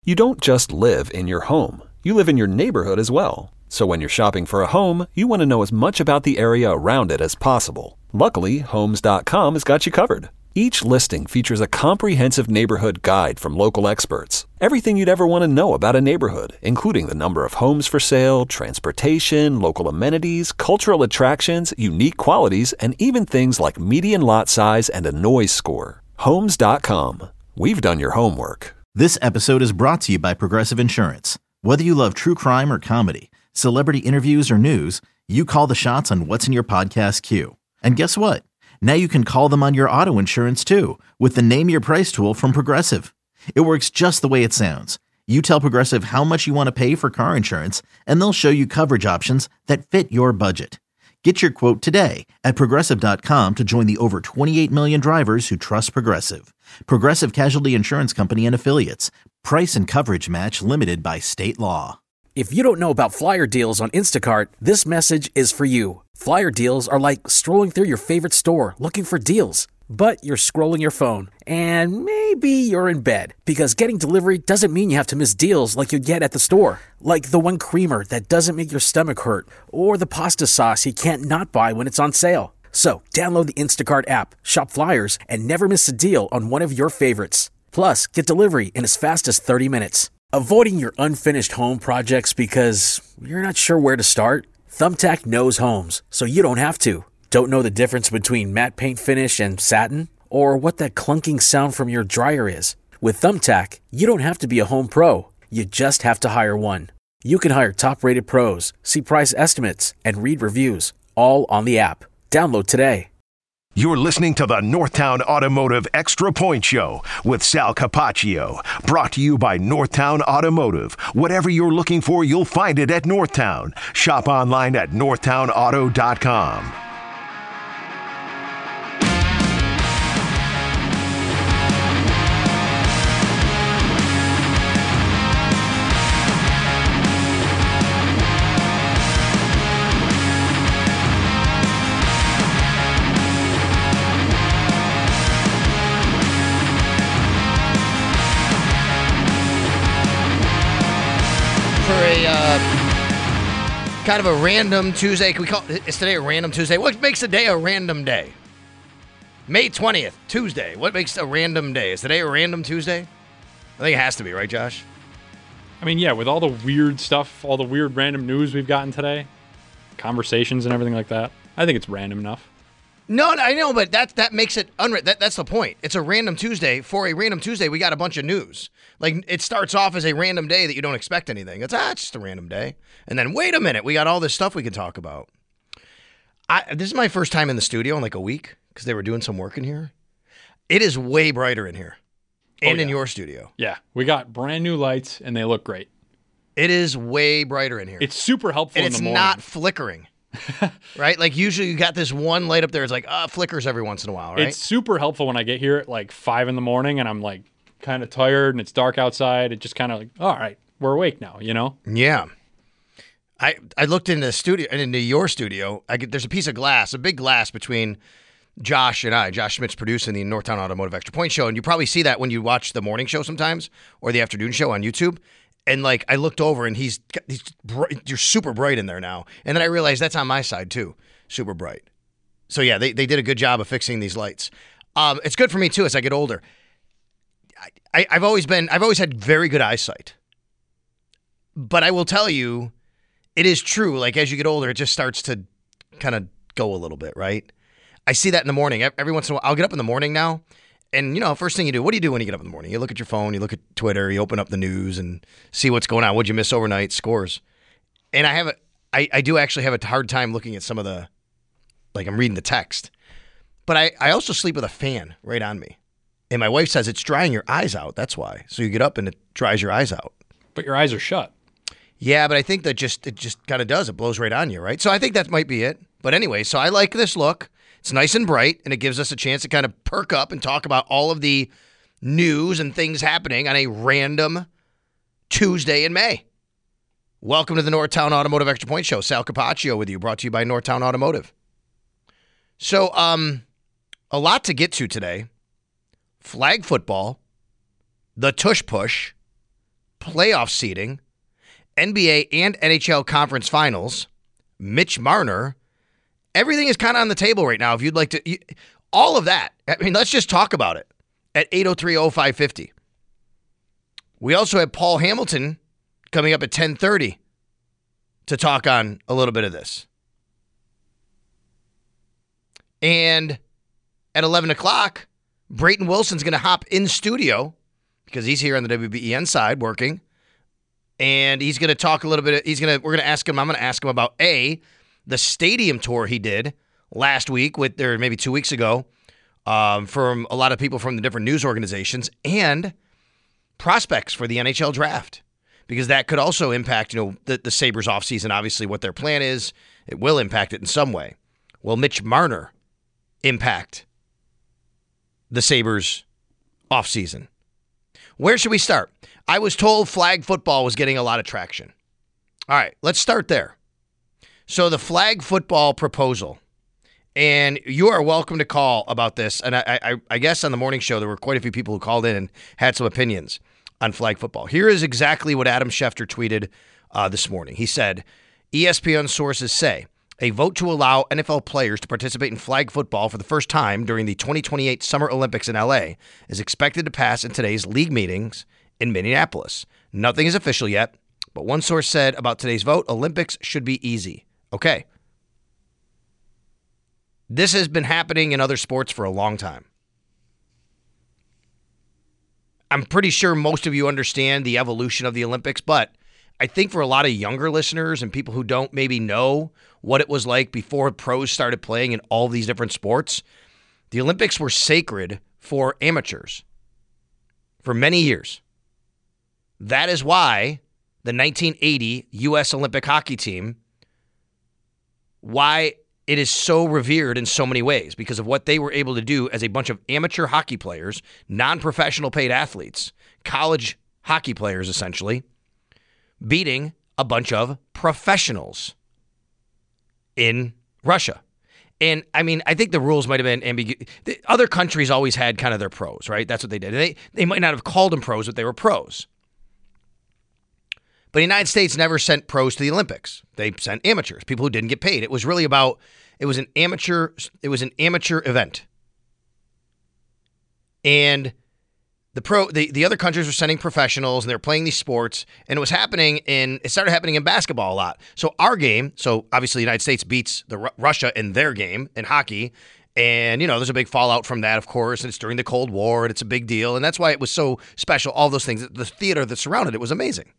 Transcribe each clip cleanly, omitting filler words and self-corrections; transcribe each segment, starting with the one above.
You don't just live in your home. You live in your neighborhood as well. So when you're shopping for a home, you want to know as much about the area around it as possible. Luckily, Homes.com has got you covered. Each listing features a comprehensive neighborhood guide from local experts. Everything you'd ever want to know about a neighborhood, including the number of homes for sale, transportation, local amenities, cultural attractions, unique qualities, and even things like median lot size and a noise score. Homes.com. We've done your homework. This episode is brought to you by Progressive Insurance. Whether you love true crime or comedy, celebrity interviews or news, you call the shots on what's in your podcast queue. And guess what? Now you can call them on your auto insurance too with the Name Your Price tool from Progressive. It works just the way it sounds. You tell Progressive how much you want to pay for car insurance, and they'll show you coverage options that fit your budget. Get your quote today at Progressive.com to join the over 28 million drivers who trust Progressive. Progressive Casualty Insurance Company and Affiliates. Price and coverage match limited by state law. If you don't know about Flyer Deals on Instacart, this message is for you. Flyer Deals are like strolling through your favorite store looking for deals. But you're scrolling your phone, and maybe you're in bed, because getting delivery doesn't mean you have to miss deals like you'd get at the store. Like the one creamer that doesn't make your stomach hurt, or the pasta sauce you can't not buy when it's on sale. So download the Instacart app, shop Flyers, and never miss a deal on one of your favorites. Plus, get delivery in as fast as 30 minutes. Avoiding your unfinished home projects because you're not sure where to start? Thumbtack knows homes, so you don't have to. Don't know the difference between matte paint finish and satin? Or what that clunking sound from your dryer is? With Thumbtack, you don't have to be a home pro. You just have to hire one. You can hire top-rated pros, see price estimates, and read reviews, all on the app. Download today. You're listening to the Northtown Automotive Extra Point Show with Sal Capaccio. Brought to you by Northtown Automotive. Whatever you're looking for, you'll find it at Northtown. Shop online at northtownauto.com. Kind of a random Tuesday. Can we call is today a random Tuesday? What makes a day a random day? May 20th, Tuesday. What makes a random day? Is today a random Tuesday? I think it has to be, right, Josh? I mean, yeah, with all the weird stuff, all the weird random news we've gotten today, conversations and everything like that, I think it's random enough. No, I know, but that makes it that's the point. It's a random Tuesday. For a random Tuesday, we got a bunch of news. Like, it starts off as a random day that you don't expect anything. It's just a random day. And then, wait a minute, we got all this stuff we can talk about. This is my first time in the studio in like a week because they were doing some work in here. It is way brighter in here and in your studio. Yeah, we got brand new lights and they look great. It is way brighter in here. It's super helpful in the morning. And it's not flickering. Right? Like, usually you got this one light up there. It's like, flickers every once in a while, right? It's super helpful when I get here at like 5 in the morning and I'm like kind of tired and it's dark outside. It just kind of like, all right, we're awake now, you know? Yeah. I looked in the studio and into your studio. There's a piece of glass, a big glass between Josh and I. Josh Schmidt's producing the Northtown Automotive Extra Point Show, and you probably see that when you watch the morning show sometimes or the afternoon show on YouTube. And like, I looked over and he's bright, you're super bright in there now. And then I realized that's on my side too, super bright. So yeah, they did a good job of fixing these lights. It's good for me too as I get older. I've always had very good eyesight, but I will tell you, it is true. Like, as you get older, it just starts to kind of go a little bit, right? I see that in the morning. Every once in a while, I'll get up in the morning now. And, you know, first thing you do, what do you do when you get up in the morning? You look at your phone, you look at Twitter, you open up the news and see what's going on. What'd you miss overnight? Scores. And I do actually have a hard time looking at some of the, like, I'm reading the text. But I also sleep with a fan right on me. And my wife says it's drying your eyes out. That's why. So you get up and it dries your eyes out. But your eyes are shut. Yeah, but I think that it just kind of does. It blows right on you, right? So I think that might be it. But anyway, so I like this look. It's nice and bright, and it gives us a chance to kind of perk up and talk about all of the news and things happening on a random Tuesday in May. Welcome to the Northtown Automotive Extra Point Show. Sal Capaccio with you, brought to you by Northtown Automotive. So, a lot to get to today. Flag football, the tush push, playoff seeding, NBA and NHL conference finals, Mitch Marner. Everything is kind of on the table right now. If you'd like to, all of that. I mean, let's just talk about it at 803-0550. We also have Paul Hamilton coming up at 10:30 to talk on a little bit of this. And at 11 o'clock, Brayton Wilson's going to hop in studio because he's here on the WBEN side working. And he's going to talk a little bit. We're going to ask him, I'm going to ask him about the stadium tour he did last week maybe 2 weeks ago from a lot of people from the different news organizations, and prospects for the NHL draft, because that could also impact, the Sabres offseason, obviously what their plan is. It will impact it in some way. Will Mitch Marner impact the Sabres offseason? Where should we start? I was told flag football was getting a lot of traction. All right, let's start there. So the flag football proposal, and you are welcome to call about this. And I guess on the morning show, there were quite a few people who called in and had some opinions on flag football. Here is exactly what Adam Schefter tweeted this morning. He said, ESPN sources say, a vote to allow NFL players to participate in flag football for the first time during the 2028 Summer Olympics in LA is expected to pass in today's league meetings in Minneapolis. Nothing is official yet, but one source said about today's vote, Olympics should be easy. Okay. This has been happening in other sports for a long time. I'm pretty sure most of you understand the evolution of the Olympics, but I think for a lot of younger listeners and people who don't maybe know what it was like before pros started playing in all these different sports, the Olympics were sacred for amateurs for many years. That is why the 1980 U.S. Olympic hockey team, why it is so revered in so many ways, because of what they were able to do as a bunch of amateur hockey players, non-professional paid athletes, college hockey players essentially, beating a bunch of professionals in Russia. And I mean, I think the rules might have been ambiguous. Other countries always had kind of their pros, right? That's what they did. They might not have called them pros, but they were pros. But the United States never sent pros to the Olympics. They sent amateurs, people who didn't get paid. It was really about, it was an amateur event. And the other countries were sending professionals, and they were playing these sports, and it started happening in basketball a lot. So our game, obviously the United States beats Russia in their game in hockey, and there's a big fallout from that, of course, and it's during the Cold War, and it's a big deal, and that's why it was so special. All those things, the theater that surrounded it was amazing.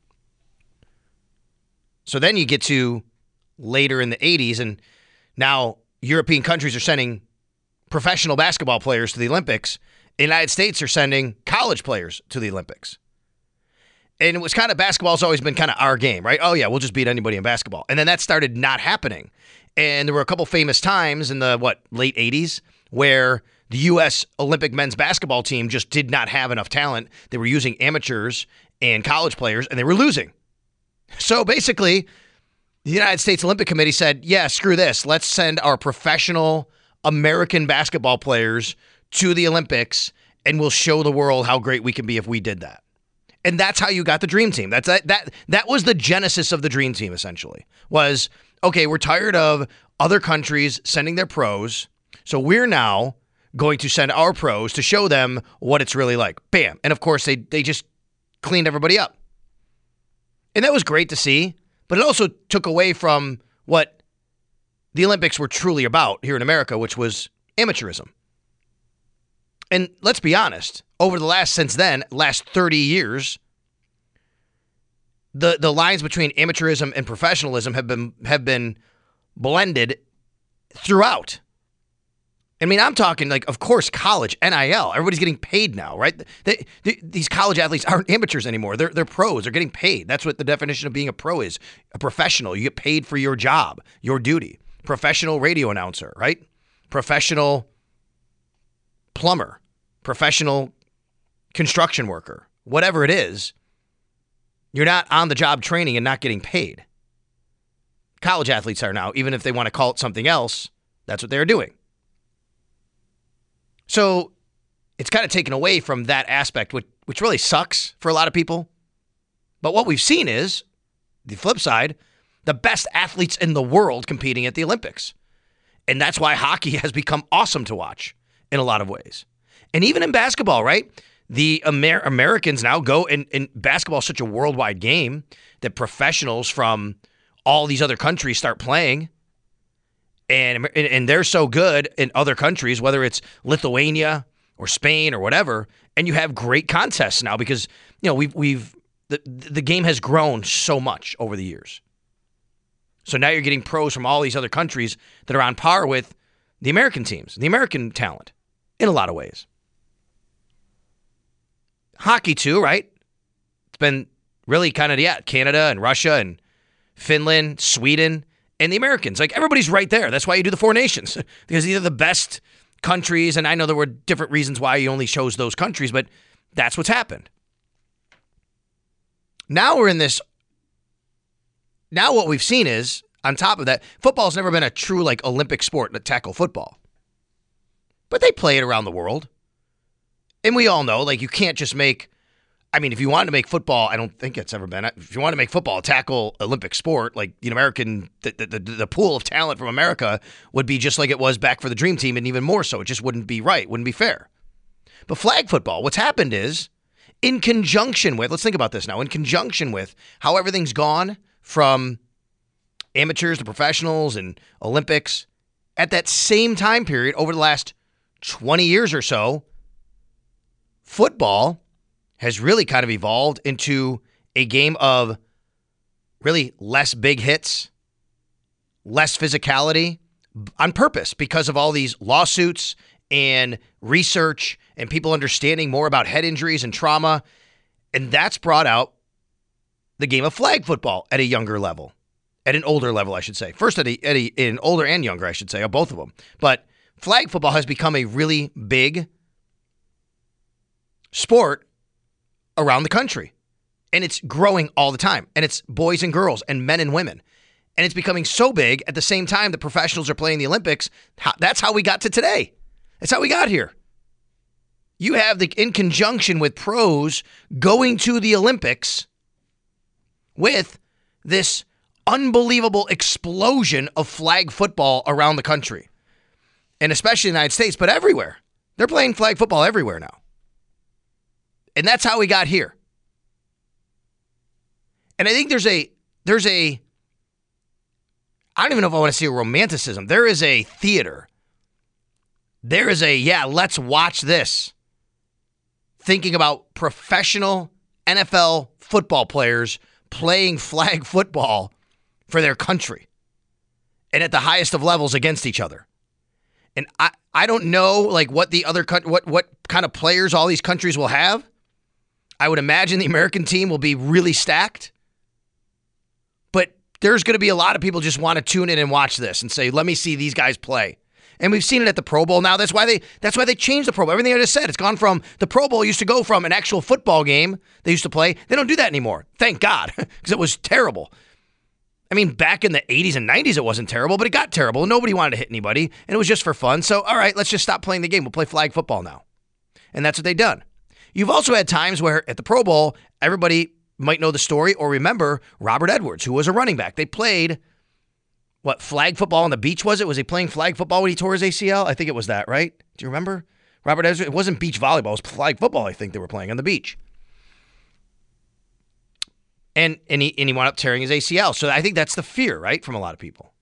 So then you get to later in the 80s, and now European countries are sending professional basketball players to the Olympics. The United States are sending college players to the Olympics. And it was kind of, basketball's always been kind of our game, right? Oh yeah, we'll just beat anybody in basketball. And then that started not happening. And there were a couple famous times in the, late 80s where the U.S. Olympic men's basketball team just did not have enough talent. They were using amateurs and college players, and they were losing. So basically, the United States Olympic Committee said, yeah, screw this. Let's send our professional American basketball players to the Olympics, and we'll show the world how great we can be if we did that. And that's how you got the Dream Team. That was the genesis of the Dream Team, essentially, was, okay, we're tired of other countries sending their pros, so we're now going to send our pros to show them what it's really like. Bam. And of course, they just cleaned everybody up. And that was great to see, but it also took away from what the Olympics were truly about here in America, which was amateurism. And let's be honest, over the last 30 years, the lines between amateurism and professionalism have been blended throughout. I mean, I'm talking of course, college, NIL. Everybody's getting paid now, right? These college athletes aren't amateurs anymore. They're pros. They're getting paid. That's what the definition of being a pro is. A professional. You get paid for your job, your duty. Professional radio announcer, right? Professional plumber, professional construction worker, whatever it is, you're not on the job training and not getting paid. College athletes are now, even if they want to call it something else, that's what they're doing. So it's kind of taken away from that aspect, which really sucks for a lot of people, But what we've seen is, the flip side, the best athletes in the world competing at the Olympics. And that's why hockey has become awesome to watch in a lot of ways. And even in basketball, right? The Americans now go, and basketball is such a worldwide game that professionals from all these other countries start playing. And they're so good in other countries, whether it's Lithuania or Spain or whatever, and you have great contests now because, the game has grown so much over the years. So now you're getting pros from all these other countries that are on par with the American teams, the American talent, in a lot of ways. Hockey too, right? It's been really kind of, Canada and Russia and Finland, Sweden, and the Americans. Like, everybody's right there. That's why you do the Four Nations, because these are the best countries, and I know there were different reasons why you only chose those countries, but that's what's happened. Now we're in this. Now what we've seen is, on top of that, football's never been a true Olympic sport, tackle football. But they play it around the world. And we all know, you can't just make, if you wanted to make football, I don't think it's ever been, if you want to make football a tackle Olympic sport, the pool of talent from America would be just like it was back for the Dream Team, and even more so. It just wouldn't be right, wouldn't be fair. But flag football, what's happened is, in conjunction with, let's think about this now, in conjunction with how everything's gone from amateurs to professionals and Olympics, at that same time period, over the last 20 years or so, football has really kind of evolved into a game of really less big hits, less physicality on purpose because of all these lawsuits and research and people understanding more about head injuries and trauma. And that's brought out the game of flag football at a younger level, at an older level, I should say. First at an older and younger, I should say, of both of them. But flag football has become a really big sport around the country. And it's growing all the time. And it's boys and girls and men and women. And it's becoming so big at the same time that professionals are playing the Olympics. That's how we got to today. That's how we got here. You have in conjunction with pros going to the Olympics with this unbelievable explosion of flag football around the country. And especially in the United States, but everywhere. They're playing flag football everywhere now. And that's how we got here. And I think there's a I don't even know if I want to say a romanticism. There is a theater. There is let's watch this. Thinking about professional NFL football players playing flag football for their country and at the highest of levels against each other. And I don't know what the other what kind of players all these countries will have. I would imagine the American team will be really stacked. But there's going to be a lot of people just want to tune in and watch this and say, let me see these guys play. And we've seen it at the Pro Bowl now. That's why they changed the Pro Bowl. Everything I just said, it's gone from the Pro Bowl used to go from an actual football game they used to play. They don't do that anymore. Thank God, because it was terrible. Back in the 80s and 90s, it wasn't terrible, but it got terrible. Nobody wanted to hit anybody, and it was just for fun. So, all right, let's just stop playing the game. We'll play flag football now. And that's what they've done. You've also had times where at the Pro Bowl, everybody might know the story or remember Robert Edwards, who was a running back. They played, flag football on the beach, was it? Was he playing flag football when he tore his ACL? I think it was that, right? Do you remember? Robert Edwards, it wasn't beach volleyball. It was flag football, I think they were playing on the beach. And he wound up tearing his ACL. So I think that's the fear, right, from a lot of people.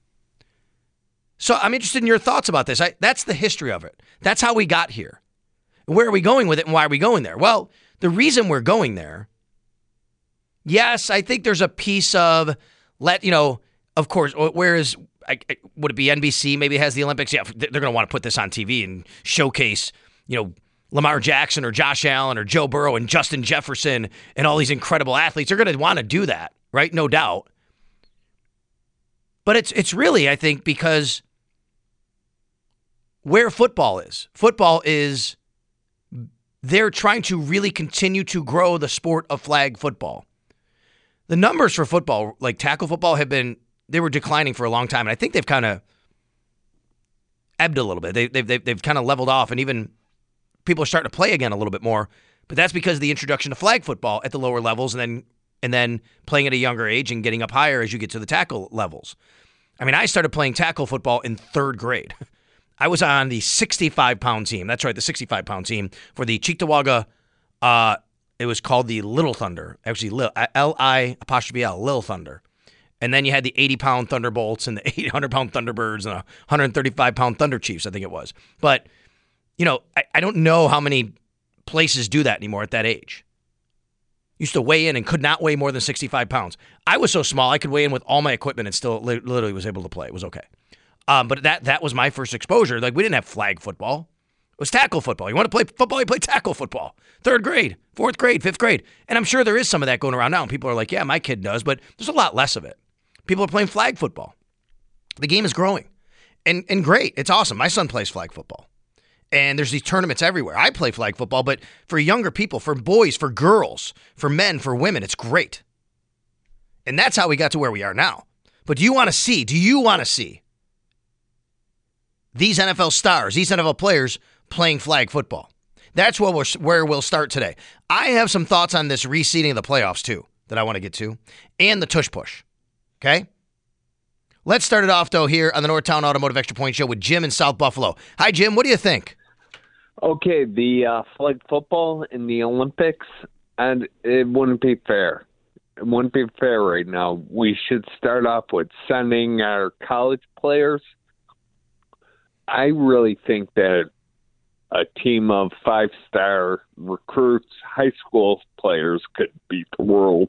So I'm interested in your thoughts about this. That's the history of it. That's how we got here. Where are we going with it, and why are we going there? Well, the reason we're going there, yes, I think there's a piece of, of course, whereas, would it be NBC maybe has the Olympics? Yeah, they're going to want to put this on TV and showcase, Lamar Jackson or Josh Allen or Joe Burrow and Justin Jefferson and all these incredible athletes. They're going to want to do that, right? No doubt. But it's really, I think, because where football is they're trying to really continue to grow the sport of flag football. The numbers for football, like tackle football, they were declining for a long time, and I think they've kind of ebbed a little bit. They've kind of leveled off, and even people are starting to play again a little bit more. But that's because of the introduction of flag football at the lower levels, and then and then playing at a younger age and getting up higher as you get to the tackle levels. I mean, I started playing tackle football in 3rd grade. I was on the 65-pound team. That's right, the 65-pound team for the Cheektowaga. It was called the Little Thunder. Actually, L-I-L, Little Thunder. And then you had the 80-pound Thunderbolts and the 800-pound Thunderbirds and 135-pound Thunder Chiefs, I think it was. But, you know, I don't know how many places do that anymore at that age. Used to weigh in and could not weigh more than 65 pounds. I was so small, I could weigh in with all my equipment and still literally was able to play. It was okay. But that was my first exposure. Like, we didn't have flag football. It was tackle football. You want to play football, you play tackle football. 3rd grade, 4th grade, 5th grade. And I'm sure there is some of that going around now. And people are like, yeah, my kid does. But there's a lot less of it. People are playing flag football. The game is growing. And great. It's awesome. My son plays flag football. And there's these tournaments everywhere. I play flag football, but for younger people, for boys, for girls, for men, for women, it's great. And that's how we got to where we are now. But do you want to see these NFL stars, these NFL players playing flag football? That's where we'll start today. I have some thoughts on this reseeding of the playoffs, too, that I want to get to, and the tush push. Okay? Let's start it off, though, here on the Northtown Automotive Extra Point Show with Jim in South Buffalo. Hi, Jim. What do you think? Okay, the flag football in the Olympics, and it wouldn't be fair. It wouldn't be fair right now. We should start off with sending our college players. I really think that a team of 5-star recruits, high school players, could beat the world.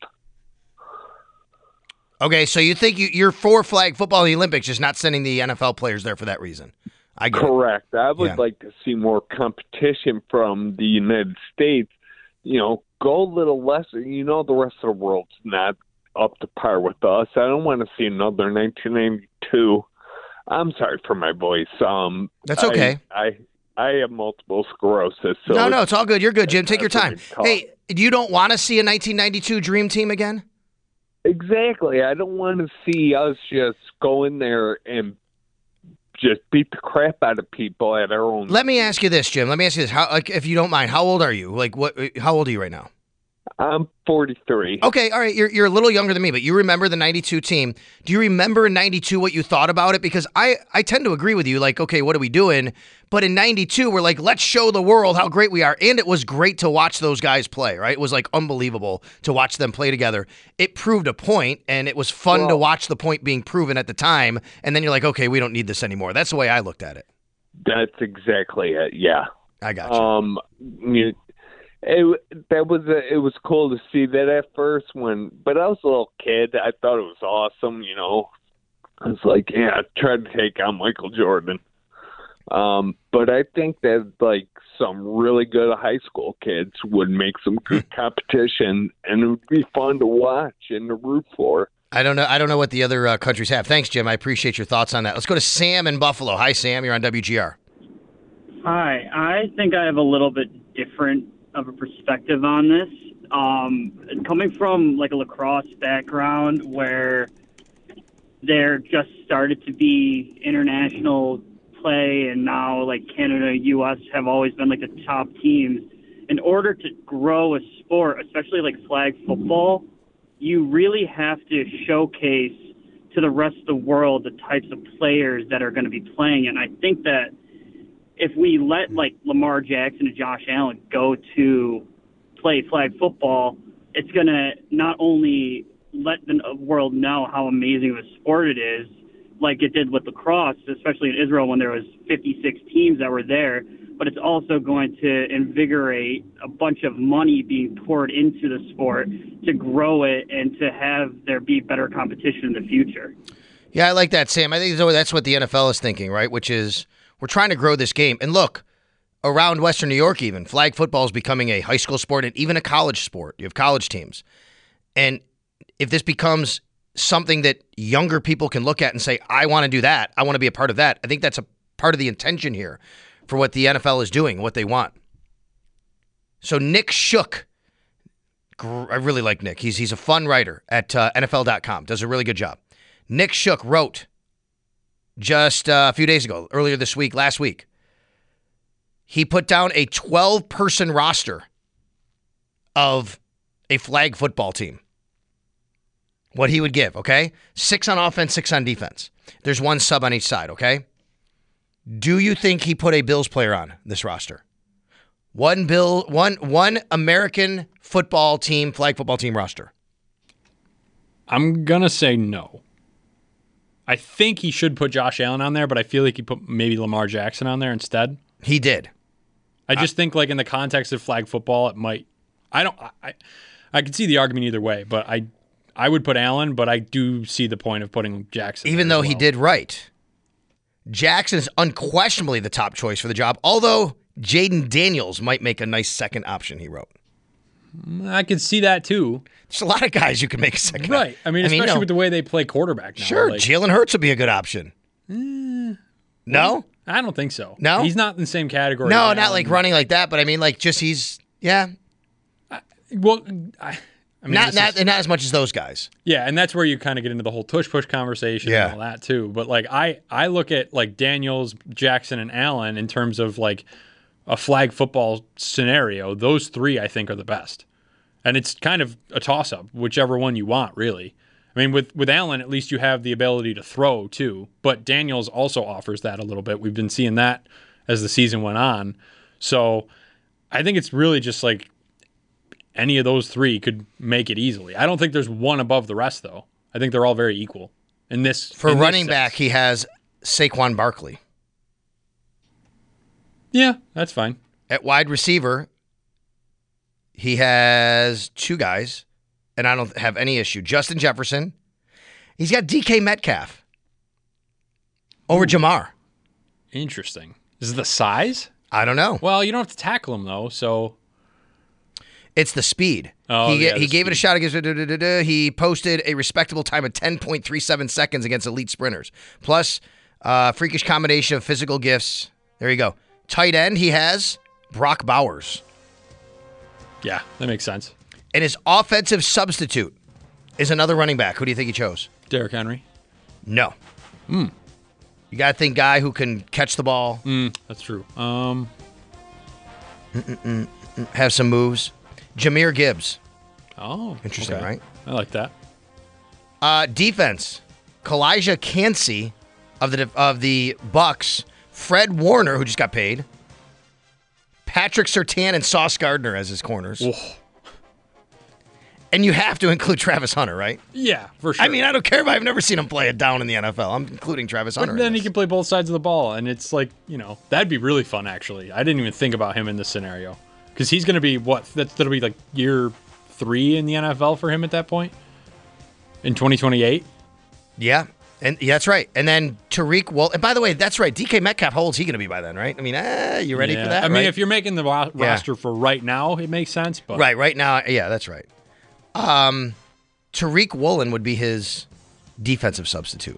Okay, so you think you're for flag football in the Olympics, just not sending the NFL players there for that reason? I get Correct. It. I would like to see more competition from the United States. You know, go a little lesser. You know, the rest of the world's not up to par with us. I don't want to see another 1992. I'm sorry for my voice. That's okay. I have multiple sclerosis. So no, it's all good. You're good, Jim. Take your time. Hey, you don't want to see a 1992 Dream Team again? Exactly. I don't want to see us just go in there and just beat the crap out of people at our own. Let me ask you this, Jim. Let me ask you this. How, like, if you don't mind, how old are you? Like, what? How old are you right now? I'm 43. Okay, all right. You're a little younger than me, but you remember the 92 team. Do you remember in 92 what you thought about it? Because I tend to agree with you. Like, okay, what are we doing? But in 92, we're like, let's show the world how great we are. And it was great to watch those guys play, right? It was like unbelievable to watch them play together. It proved a point, and it was fun to watch the point being proven at the time. And then you're like, okay, we don't need this anymore. That's the way I looked at it. That's exactly it. Yeah. I got you. It was cool to see that at first but I was a little kid. I thought it was awesome, you know. I was like, yeah, try to take on Michael Jordan. But I think that like some really good high school kids would make some good competition, and it would be fun to watch and to root for. I don't know what the other countries have. Thanks, Jim. I appreciate your thoughts on that. Let's go to Sam in Buffalo. Hi, Sam. You're on WGR. Hi. I think I have a little bit different of a perspective on this. Coming from like a lacrosse background where there just started to be international play, and now like Canada, U.S. have always been like the top teams. In order to grow a sport, especially like flag football, you really have to showcase to the rest of the world the types of players that are going to be playing. And I think that if we let like Lamar Jackson and Josh Allen go to play flag football, it's going to not only let the world know how amazing of a sport it is, like it did with lacrosse, especially in Israel when there was 56 teams that were there, but it's also going to invigorate a bunch of money being poured into the sport to grow it and to have there be better competition in the future. Yeah, I like that, Sam. I think that's what the NFL is thinking, right? Which is we're trying to grow this game. And look, around Western New York even, flag football is becoming a high school sport and even a college sport. You have college teams. And if this becomes something that younger people can look at and say, I want to do that, I want to be a part of that, I think that's a part of the intention here for what the NFL is doing, what they want. So Nick Shook, I really like Nick. He's a fun writer at NFL.com, does a really good job. Nick Shook wrote just a few days ago, earlier this week, last week, he put down a 12-person roster of a flag football team. What he would give, okay? 6 on offense, 6 on defense. There's 1 sub on each side, okay? Do you think he put a Bills player on this roster? One American football team, flag football team roster. I'm going to say no. I think he should put Josh Allen on there, but I feel like he put maybe Lamar Jackson on there instead. He did. I just think like in the context of flag football, it might. I could see the argument either way, but I would put Allen, but I do see the point of putting Jackson. Even though he did right. Jackson is unquestionably the top choice for the job, although Jaden Daniels might make a nice second option, he wrote. I could see that too. There's a lot of guys you can make a second. Right. I mean, especially with the way they play quarterback now. Sure, like, Jalen Hurts would be a good option. No? I don't think so. No? He's not in the same category. No, not like running like that, but I mean, like, just yeah. Well, I mean, not as much as those guys. Yeah, and that's where you kind of get into the whole tush-push conversation and all that too. But like, I look at like Daniels, Jackson, and Allen in terms of like a flag football scenario. Those 3, I think, are the best. And it's kind of a toss-up, whichever one you want, really. I mean, with Allen, at least you have the ability to throw, too. But Daniels also offers that a little bit. We've been seeing that as the season went on. So I think it's really just like any of those 3 could make it easily. I don't think there's one above the rest, though. I think they're all very equal. For running back, he has Saquon Barkley. Yeah, that's fine. At wide receiver, he has 2 guys, and I don't have any issue. Justin Jefferson. He's got DK Metcalf over Jamar. Interesting. Is it the size? I don't know. Well, you don't have to tackle him, though, so... It's the speed. Oh, he gave it a shot against... He posted a respectable time of 10.37 seconds against elite sprinters. Plus, freakish combination of physical gifts. There you go. Tight end, he has Brock Bowers. Yeah, that makes sense. And his offensive substitute is another running back. Who do you think he chose? Derrick Henry. No. You got to think guy who can catch the ball. That's true. Have some moves. Jahmyr Gibbs. Oh, interesting, okay. Right? I like that. Defense. Kalijah Kancey of the Bucks. Fred Warner, who just got paid. Patrick Surtain and Sauce Gardner as his corners. Oh. And you have to include Travis Hunter, right? Yeah, for sure. I mean, I don't care if I've never seen him play it down in the NFL. I'm including Travis Hunter. But then he can play both sides of the ball, and it's like, that'd be really fun, actually. I didn't even think about him in this scenario. Because he's going to be, that'll be like year 3 in the NFL for him at that point? In 2028? Yeah. And that's right. And then Tariq, and by the way, that's right. DK Metcalf, how old is he going to be by then, right? I mean, you ready for that? I mean, if you're making the roster for right now, it makes sense. But right now, yeah, that's right. Tariq Woolen would be his defensive substitute.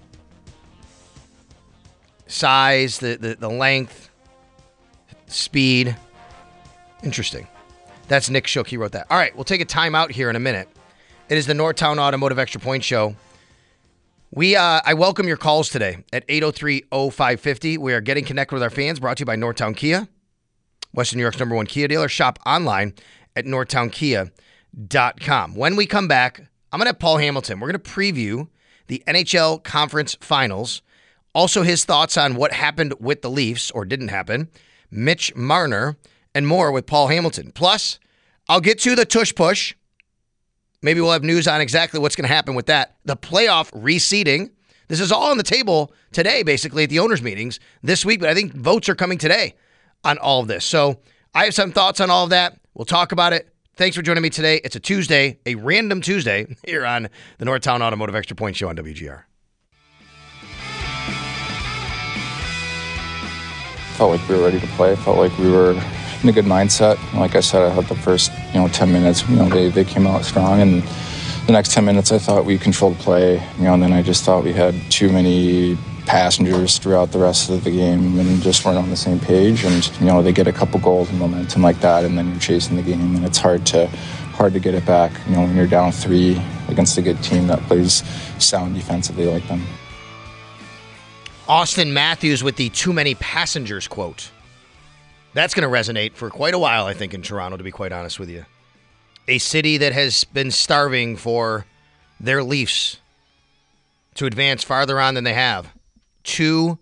Size, the length, speed. Interesting. That's Nick Shook. He wrote that. All right, we'll take a time out here in a minute. It is the Northtown Automotive Extra Point Show. I welcome your calls today at 803-0550. We are getting connected with our fans, brought to you by Northtown Kia, Western New York's #1 Kia dealer. Shop online at northtownkia.com. When we come back, I'm going to have Paul Hamilton. We're going to preview the NHL Conference Finals, also his thoughts on what happened with the Leafs, or didn't happen, Mitch Marner, and more with Paul Hamilton. Plus, I'll get to the tush push. Maybe we'll have news on exactly what's going to happen with that. The playoff reseeding. This is all on the table today, basically, at the owners' meetings this week, but I think votes are coming today on all of this. So I have some thoughts on all of that. We'll talk about it. Thanks for joining me today. It's a Tuesday, a random Tuesday, here on the Northtown Automotive Extra Point Show on WGR. Felt like we were ready to play. Felt like we were in a good mindset. Like I said, I thought the first 10 minutes, they came out strong, and the next 10 minutes I thought we controlled play. And then I just thought we had too many passengers throughout the rest of the game and just weren't on the same page. And they get a couple goals and momentum like that, and then you're chasing the game, and it's hard to get it back. When you're down 3 against a good team that plays sound defensively like them. Austin Matthews with the too many passengers quote. That's going to resonate for quite a while, I think, in Toronto, to be quite honest with you. A city that has been starving for their Leafs to advance farther on than they have. 2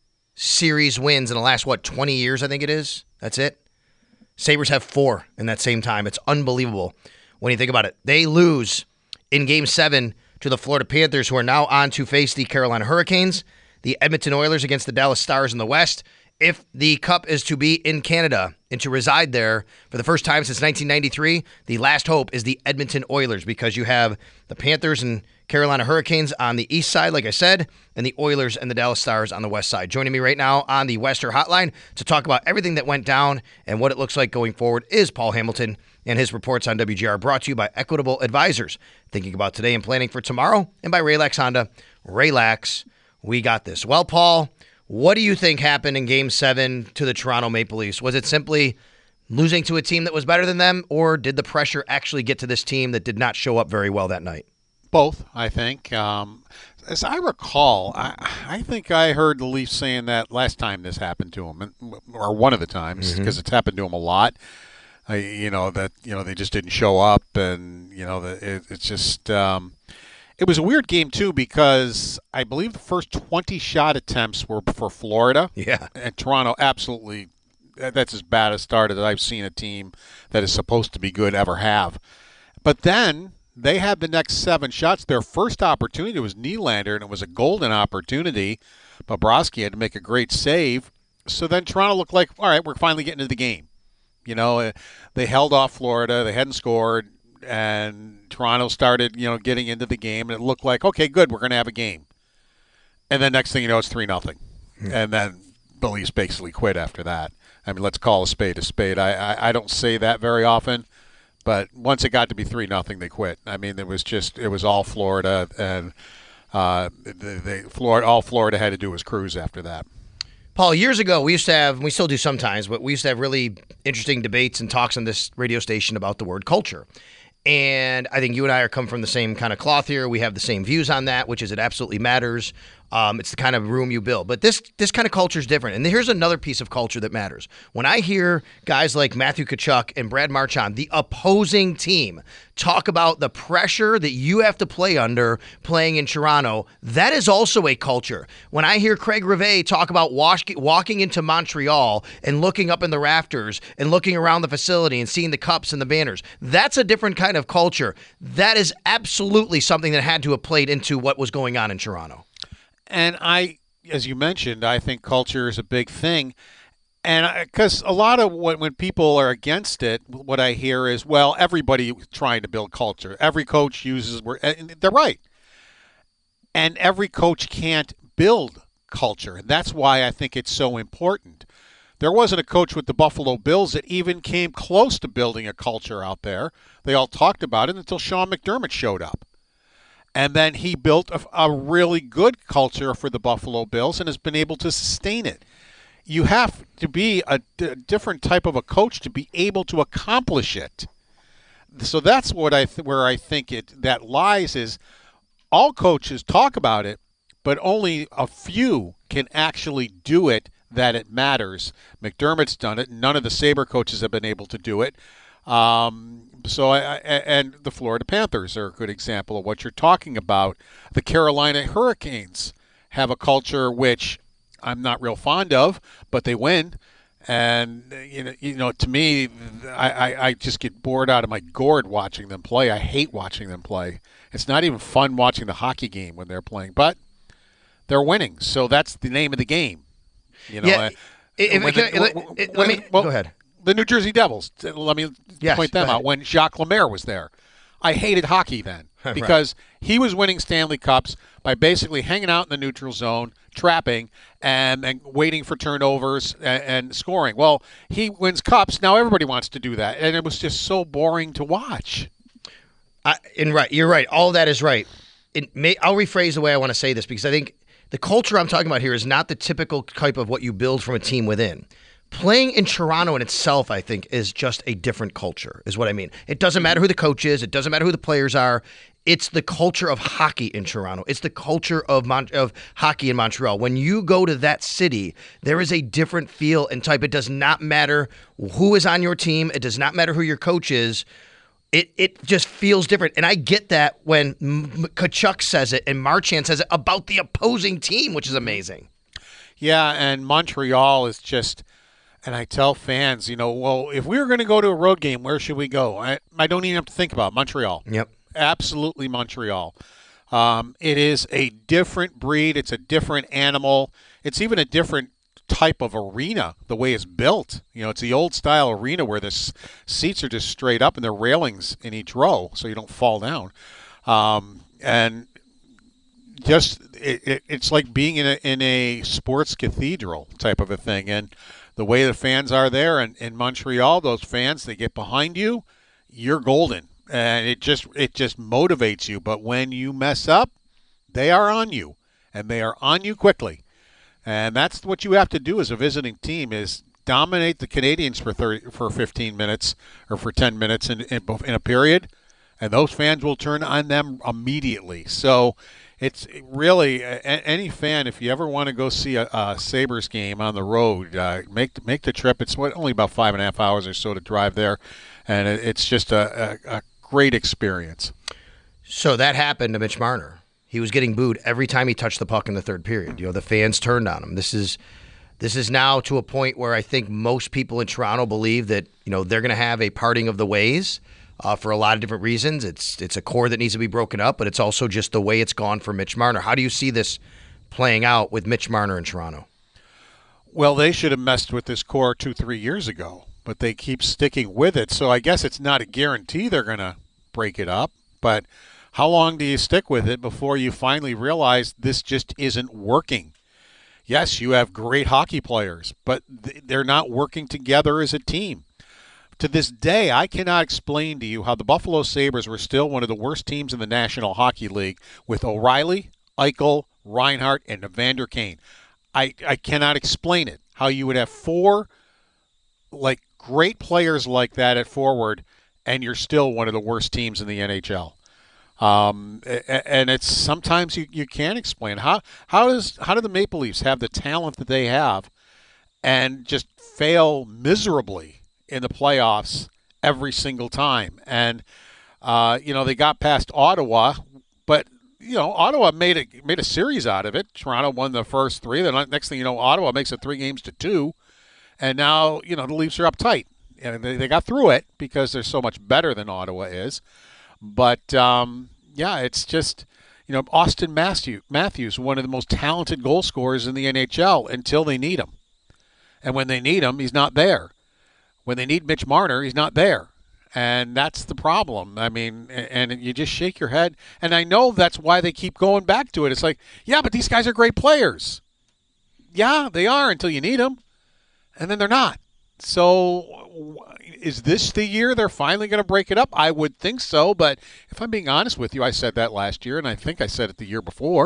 series wins in the last, 20 years, I think it is? That's it? Sabres have 4 in that same time. It's unbelievable when you think about it. They lose in Game 7 to the Florida Panthers, who are now on to face the Carolina Hurricanes, the Edmonton Oilers against the Dallas Stars in the West. If the Cup is to be in Canada and to reside there for the first time since 1993, the last hope is the Edmonton Oilers, because you have the Panthers and Carolina Hurricanes on the east side, like I said, and the Oilers and the Dallas Stars on the west side. Joining me right now on the Wester Hotline to talk about everything that went down and what it looks like going forward is Paul Hamilton and his reports on WGR, brought to you by Equitable Advisors. Thinking about today and planning for tomorrow, and by Raylax Honda. Raylax, we got this. Well, Paul, what do you think happened in Game 7 to the Toronto Maple Leafs? Was it simply losing to a team that was better than them, or did the pressure actually get to this team that did not show up very well that night? Both, I think. As I recall, I think I heard the Leafs saying that last time this happened to them, or one of the times, because it's happened to them a lot. They just didn't show up, and it's just. It was a weird game too, because I believe the first 20 shot attempts were for Florida. Yeah, and Toronto absolutely. That's as bad a start as I've seen a team that is supposed to be good ever have. But then they had the next 7 shots. Their first opportunity was Nylander, and it was a golden opportunity. Bobrovsky had to make a great save. So then Toronto looked like, all right, we're finally getting into the game. They held off Florida. They hadn't scored, and Toronto started, getting into the game, and it looked like, okay, good, we're going to have a game. And then next thing you know, it's 3-0. And then the Leafs basically quit after that. I mean, let's call a spade a spade. I don't say that very often. But once it got to be 3-0, they quit. I mean, it was all Florida, and all Florida had to do was cruise after that. Paul, years ago, we used to have, we still do sometimes, but we used to have really interesting debates and talks on this radio station about the word culture. And I think you and I come from the same kind of cloth here. We have the same views on that, which is it absolutely matters. It's the kind of room you build. But this kind of culture is different. And here's another piece of culture that matters. When I hear guys like Matthew Tkachuk and Brad Marchand, the opposing team, talk about the pressure that you have to play under playing in Toronto, that is also a culture. When I hear Craig Rivet talk about walking into Montreal and looking up in the rafters and looking around the facility and seeing the cups and the banners, that's a different kind of culture. That is absolutely something that had to have played into what was going on in Toronto. And as you mentioned, I think culture is a big thing. And because a lot of when people are against it, what I hear is, well, everybody trying to build culture. Every coach uses word, and they're right. And every coach can't build culture. And that's why I think it's so important. There wasn't a coach with the Buffalo Bills that even came close to building a culture out there. They all talked about it until Sean McDermott showed up. And then he built a really good culture for the Buffalo Bills and has been able to sustain it. You have to be a different type of a coach to be able to accomplish it. So that's what where I think that lies is all coaches talk about it, but only a few can actually do it that it matters. McDermott's done it. None of the Sabre coaches have been able to do it. And the Florida Panthers are a good example of what you're talking about. The Carolina Hurricanes have a culture which I'm not real fond of, but they win. And, to me, I just get bored out of my gourd watching them play. I hate watching them play. It's not even fun watching the hockey game when they're playing, but they're winning. So that's the name of the game. Go ahead. The New Jersey Devils, let me point them out. When Jacques Lemaire was there, I hated hockey then because he was winning Stanley Cups by basically hanging out in the neutral zone, trapping, and waiting for turnovers and scoring. Well, he wins cups. Now everybody wants to do that, and it was just so boring to watch. You're right. All of that is right. I'll rephrase the way I want to say this because I think the culture I'm talking about here is not the typical type of what you build from a team within. Playing in Toronto in itself, I think, is just a different culture, is what I mean. It doesn't matter who the coach is. It doesn't matter who the players are. It's the culture of hockey in Toronto. It's the culture of hockey in Montreal. When you go to that city, there is a different feel and type. It does not matter who is on your team. It does not matter who your coach is. it just feels different. And I get that when Tkachuk says it and Marchand says it about the opposing team, which is amazing. Yeah, and Montreal is just, and I tell fans, well, if we were going to go to a road game, where should we go? I don't even have to think about it. Montreal. Yep. Absolutely Montreal. It is a different breed. It's a different animal. It's even a different type of arena, the way it's built. It's the old style arena where the seats are just straight up and there are railings in each row so you don't fall down. And just it's like being in a sports cathedral type of a thing. And the way the fans are there in Montreal, those fans, they get behind you, you're golden. And it just motivates you. But when you mess up, they are on you, and they are on you quickly. And that's what you have to do as a visiting team, is dominate the Canadians for 15 minutes or for 10 minutes in a period, and those fans will turn on them immediately. So it's really any fan, if you ever want to go see a Sabres game on the road, make the trip. It's only about 5.5 hours or so to drive there, and it's just a great experience. So that happened to Mitch Marner. He was getting booed every time he touched the puck in the third period. The fans turned on him. This is now to a point where I think most people in Toronto believe that they're going to have a parting of the ways for a lot of different reasons. It's a core that needs to be broken up, but it's also just the way it's gone for Mitch Marner. How do you see this playing out with Mitch Marner in Toronto? Well, they should have messed with this core 2-3 years ago, but they keep sticking with it. So I guess it's not a guarantee they're going to break it up, but how long do you stick with it before you finally realize this just isn't working? Yes, you have great hockey players, but they're not working together as a team. To this day, I cannot explain to you how the Buffalo Sabres were still one of the worst teams in the National Hockey League with O'Reilly, Eichel, Reinhart, and Evander Kane. I cannot explain it, how you would have four great players like that at forward, and you're still one of the worst teams in the NHL. And it's sometimes you can't explain how do the Maple Leafs have the talent that they have and just fail miserably in the playoffs every single time. And they got past Ottawa, but Ottawa made a series out of it. Toronto won the first three. The next thing you know, Ottawa makes it 3-2, and now the Leafs are uptight, and they got through it because they're so much better than Ottawa is. But, it's just, Austin Matthews, one of the most talented goal scorers in the NHL until they need him. And when they need him, he's not there. When they need Mitch Marner, he's not there. And that's the problem. I mean, and you just shake your head. And I know that's why they keep going back to it. It's like, yeah, but these guys are great players. Yeah, they are until you need them. And then they're not. So is this the year they're finally going to break it up? I would think so, but if I'm being honest with you, I said that last year, and I think I said it the year before.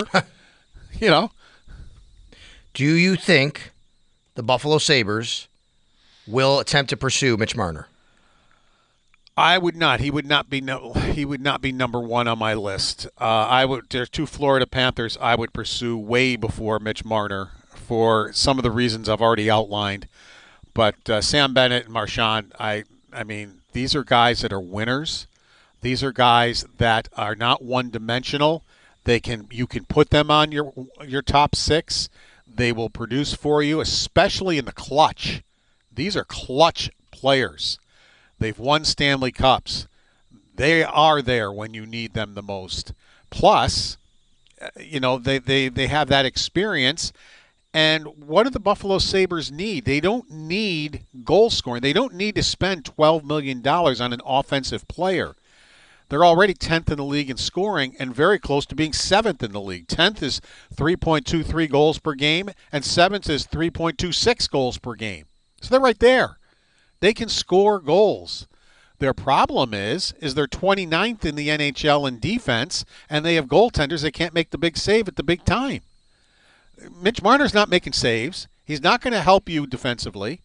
Do you think the Buffalo Sabres will attempt to pursue Mitch Marner? I would not. He would not be number one on my list. There's two Florida Panthers I would pursue way before Mitch Marner for some of the reasons I've already outlined. But Sam Bennett and Marchand, I mean, these are guys that are winners. These are guys that are not one-dimensional. You can put them on your top six. They will produce for you, especially in the clutch. These are clutch players. They've won Stanley Cups. They are there when you need them the most. Plus, they have that experience. And what do the Buffalo Sabres need? They don't need goal scoring. They don't need to spend $12 million on an offensive player. They're already 10th in the league in scoring and very close to being 7th in the league. 10th is 3.23 goals per game, and 7th is 3.26 goals per game. So they're right there. They can score goals. Their problem is they're 29th in the NHL in defense, and they have goaltenders that can't make the big save at the big time. Mitch Marner's not making saves. He's not going to help you defensively.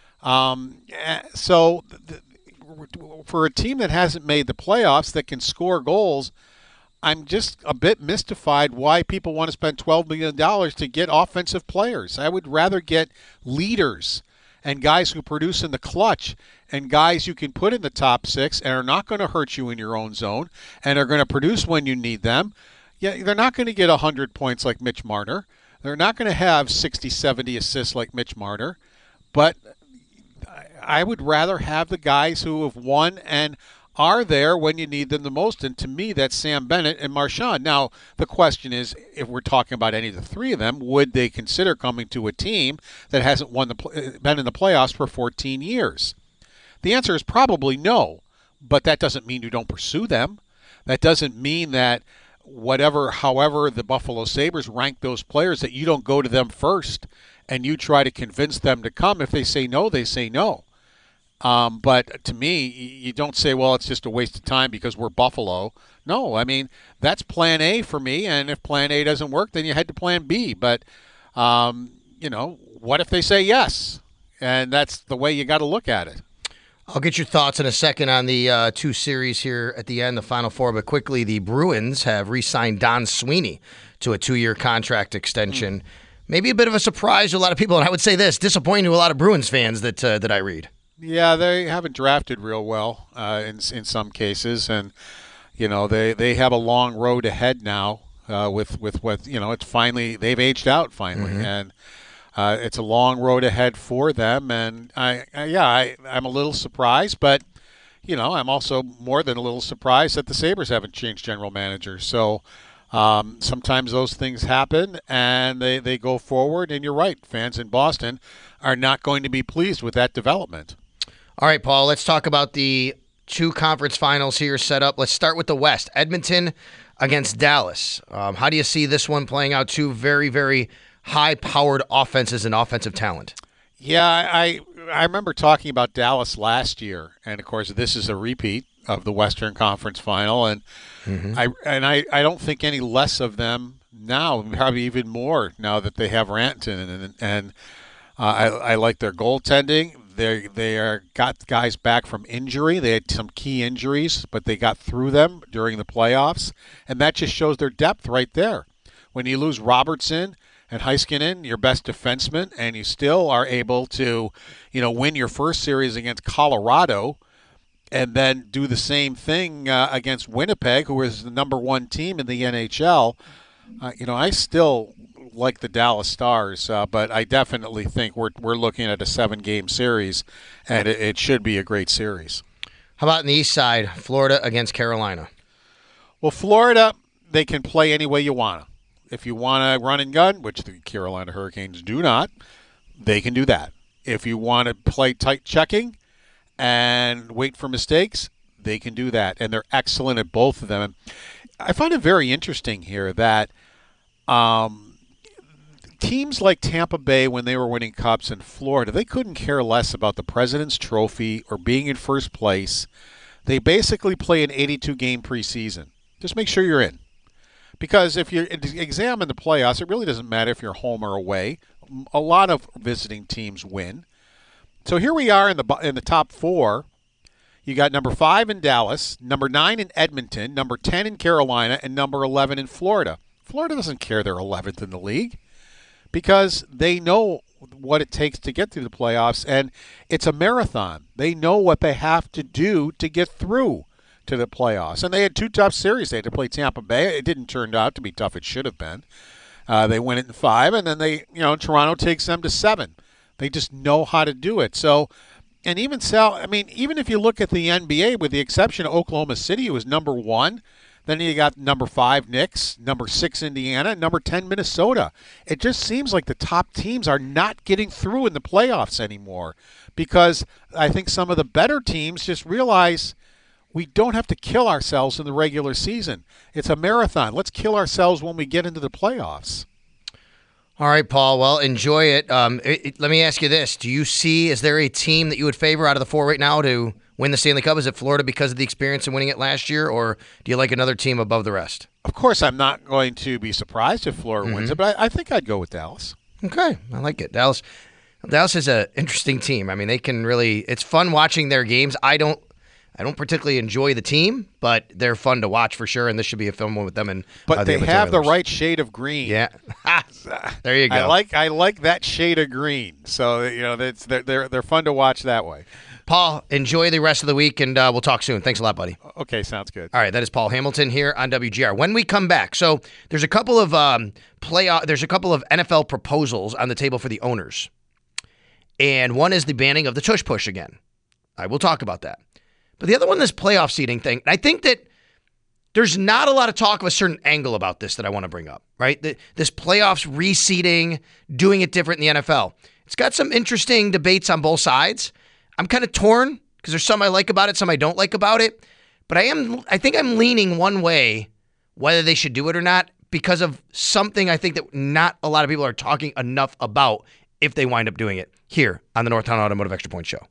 So for a team that hasn't made the playoffs that can score goals, I'm just a bit mystified why people want to spend $12 million to get offensive players. I would rather get leaders and guys who produce in the clutch. and guys you can put in the top 6 and are not going to hurt you in your own zone and are going to produce when you need them. Yeah, they're not going to get 100 points like Mitch Marner. They're not going to have 60, 70 assists like Mitch Marner. But I would rather have the guys who have won and are there when you need them the most. And to me, that's Sam Bennett and Marchand. Now, the question is, if we're talking about any of the three of them, would they consider coming to a team that hasn't been in the playoffs for 14 years? The answer is probably no, but that doesn't mean you don't pursue them. That doesn't mean that however the Buffalo Sabres rank those players, that you don't go to them first and you try to convince them to come. If they say no, they say no. But to me, you don't say, well, it's just a waste of time because we're Buffalo. No, I mean, that's plan A for me, and if plan A doesn't work, then you head to plan B. But, what if they say yes? And that's the way you got to look at it. I'll get your thoughts in a second on the 2 series here at the end, the Final Four. But quickly, the Bruins have re-signed Don Sweeney to a 2-year contract extension. Maybe a bit of a surprise to a lot of people, and I would say this, disappointing to a lot of Bruins fans that I read. Yeah, they haven't drafted real well in some cases, and they have a long road ahead now with what it's finally they've aged out finally, and it's a long road ahead for them. And I'm a little surprised, but I'm also more than a little surprised that the Sabres haven't changed general manager. So sometimes those things happen and they go forward. And you're right, fans in Boston are not going to be pleased with that development. All right, Paul, let's talk about the 2 conference finals here set up. Let's start with the West. Edmonton against Dallas. How do you see this one playing out? 2 very, very high-powered offenses and offensive talent. Yeah, I remember talking about Dallas last year, and, of course, this is a repeat of the Western Conference Final, and I don't think any less of them now, probably even more now that they have Rantanen, and I like their goaltending. They got guys back from injury. They had some key injuries, but they got through them during the playoffs, and that just shows their depth right there. When you lose Robertson and Heiskanen, your best defenseman, and you still are able to, win your first series against Colorado, and then do the same thing against Winnipeg, who is the number 1 team in the NHL. I still like the Dallas Stars, but I definitely think we're looking at a 7-game series, and it should be a great series. How about in the East side, Florida against Carolina? Well, Florida, they can play any way you want to. If you want to run and gun, which the Carolina Hurricanes do not, they can do that. If you want to play tight checking and wait for mistakes, they can do that, and they're excellent at both of them. I find it very interesting here that teams like Tampa Bay, when they were winning cups, in Florida, they couldn't care less about the President's Trophy or being in first place. They basically play an 82-game preseason. Just make sure you're in. Because if you examine the playoffs, it really doesn't matter if you're home or away. A lot of visiting teams win. So here we are in the top 4. You got number 5 in Dallas, number 9 in Edmonton, number 10 in Carolina, and number 11 in Florida. Florida doesn't care they're 11th in the league, because they know what it takes to get through the playoffs, and it's a marathon. They know what they have to do to get through to the playoffs. And they had 2 tough series. They had to play Tampa Bay. It didn't turn out to be tough. It should have been. They win it in 5, and then Toronto takes them to 7. They just know how to do it. So, and even even if you look at the NBA, with the exception of Oklahoma City, who was number 1, then you got number 5, Knicks, number 6, Indiana, number 10, Minnesota. It just seems like the top teams are not getting through in the playoffs anymore, because I think some of the better teams just realize we don't have to kill ourselves in the regular season. It's a marathon. Let's kill ourselves when we get into the playoffs. All right, Paul. Well, enjoy it. Let me ask you this. Is there a team that you would favor out of the 4 right now to win the Stanley Cup? Is it Florida because of the experience in winning it last year, or do you like another team above the rest? Of course, I'm not going to be surprised if Florida wins it, but I think I'd go with Dallas. Okay, I like it. Dallas is an interesting team. I mean, they can really – it's fun watching their games. I don't particularly enjoy the team, but they're fun to watch for sure, and this should be a fun one with them. But they have the right shade of green. Yeah, there you go. I like that shade of green. So they're fun to watch that way. Paul, enjoy the rest of the week, and we'll talk soon. Thanks a lot, buddy. Okay, sounds good. All right, that is Paul Hamilton here on WGR. When we come back, so there's a couple of there's a couple of NFL proposals on the table for the owners, and one is the banning of the tush push again. I will talk about that, but the other one, this playoff seeding thing. And I think that there's not a lot of talk of a certain angle about this that I want to bring up. Right, this playoffs reseeding, doing it different in the NFL. It's got some interesting debates on both sides. I'm kind of torn because there's some I like about it, some I don't like about it. But I think I'm leaning one way, whether they should do it or not, because of something I think that not a lot of people are talking enough about if they wind up doing it here on the Northtown Automotive Extra Point Show.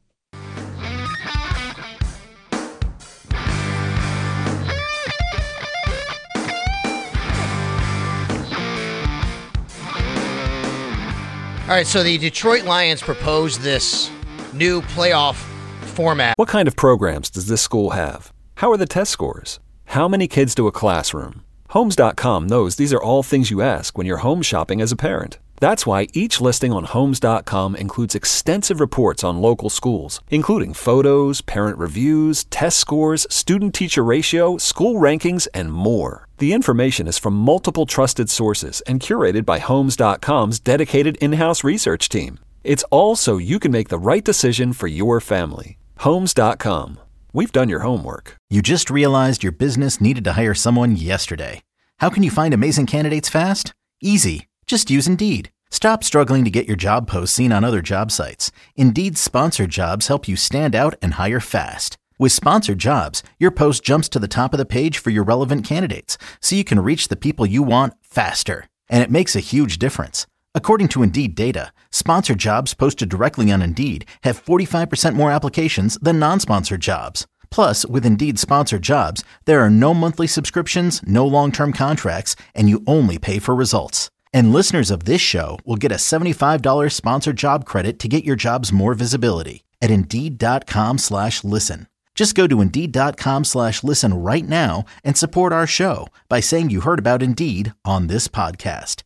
All right, so the Detroit Lions proposed this new playoff format. What kind of programs does this school have? How are the test scores? How many kids do a classroom? Homes.com knows these are all things you ask when you're home shopping as a parent. That's why each listing on Homes.com includes extensive reports on local schools, including photos, parent reviews, test scores, student-teacher ratio, school rankings, and more. The information is from multiple trusted sources and curated by Homes.com's dedicated in-house research team. It's all so you can make the right decision for your family. Homes.com. We've done your homework. You just realized your business needed to hire someone yesterday. How can you find amazing candidates fast? Easy. Just use Indeed. Stop struggling to get your job posts seen on other job sites. Indeed's sponsored jobs help you stand out and hire fast. With sponsored jobs, your post jumps to the top of the page for your relevant candidates, so you can reach the people you want faster. And it makes a huge difference. According to Indeed data, sponsored jobs posted directly on Indeed have 45% more applications than non-sponsored jobs. Plus, with Indeed sponsored jobs, there are no monthly subscriptions, no long-term contracts, and you only pay for results. And listeners of this show will get a $75 sponsored job credit to get your jobs more visibility at Indeed.com/listen. Just go to Indeed.com/listen right now and support our show by saying you heard about Indeed on this podcast.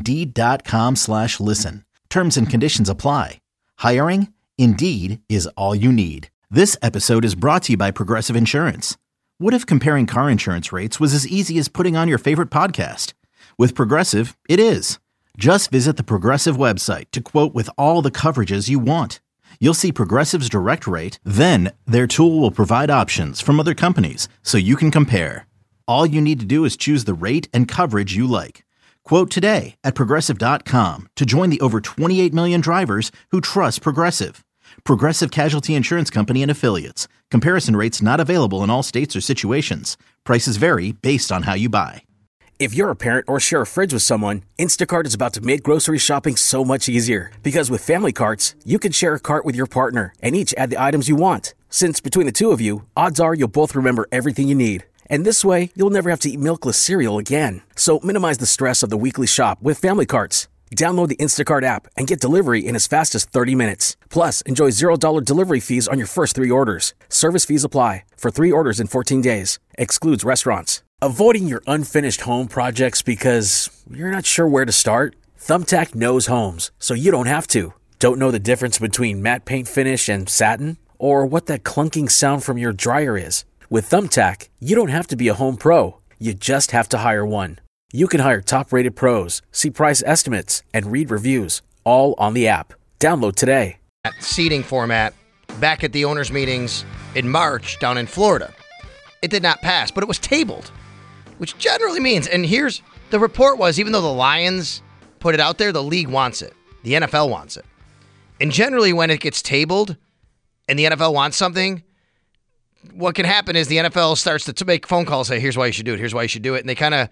Indeed.com/listen. Terms and conditions apply. Hiring? Indeed is all you need. This episode is brought to you by Progressive Insurance. What if comparing car insurance rates was as easy as putting on your favorite podcast? With Progressive, it is. Just visit the Progressive website to quote with all the coverages you want. You'll see Progressive's direct rate, then their tool will provide options from other companies so you can compare. All you need to do is choose the rate and coverage you like. Quote today at Progressive.com to join the over 28 million drivers who trust Progressive. Progressive Casualty Insurance Company and Affiliates. Comparison rates not available in all states or situations. Prices vary based on how you buy. If you're a parent or share a fridge with someone, Instacart is about to make grocery shopping so much easier. Because with Family Carts, you can share a cart with your partner and each add the items you want. Since between the two of you, odds are you'll both remember everything you need. And this way, you'll never have to eat milkless cereal again. So minimize the stress of the weekly shop with Family Carts. Download the Instacart app and get delivery in as fast as 30 minutes. Plus, enjoy $0 delivery fees on your first 3 orders. Service fees apply. For 3 orders in 14 days. Excludes restaurants. Avoiding your unfinished home projects because you're not sure where to start? Thumbtack knows homes, so you don't have to. Don't know the difference between matte paint finish and satin? Or what that clunking sound from your dryer is? With Thumbtack, you don't have to be a home pro. You just have to hire one. You can hire top-rated pros, see price estimates, and read reviews, all on the app. Download today. Seating format back at the owners' meetings in March down in Florida. It did not pass, but it was tabled, which generally means, and here's the report was, even though the Lions put it out there, the league wants it. The NFL wants it. And generally when it gets tabled and the NFL wants something, what can happen is the NFL starts to make phone calls, say, here's why you should do it, here's why you should do it. And they kind of,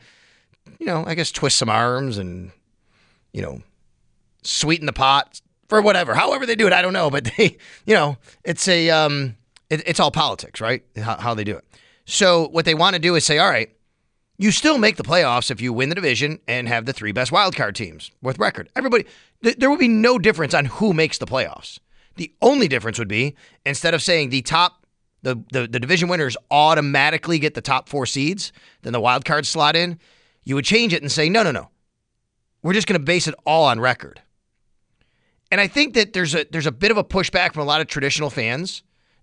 I guess twist some arms and, sweeten the pot for whatever. However they do it, I don't know. But they, it's it's all politics, right? How they do it. So what they want to do is say, all right, you still make the playoffs if you win the division and have the 3 best wildcard teams with record. Everybody, there will be no difference on who makes the playoffs. The only difference would be, instead of saying the division winners automatically get the top 4 seeds, then the wildcard slot in, you would change it and say, no. We're just going to base it all on record. And I think that there's a bit of a pushback from a lot of traditional fans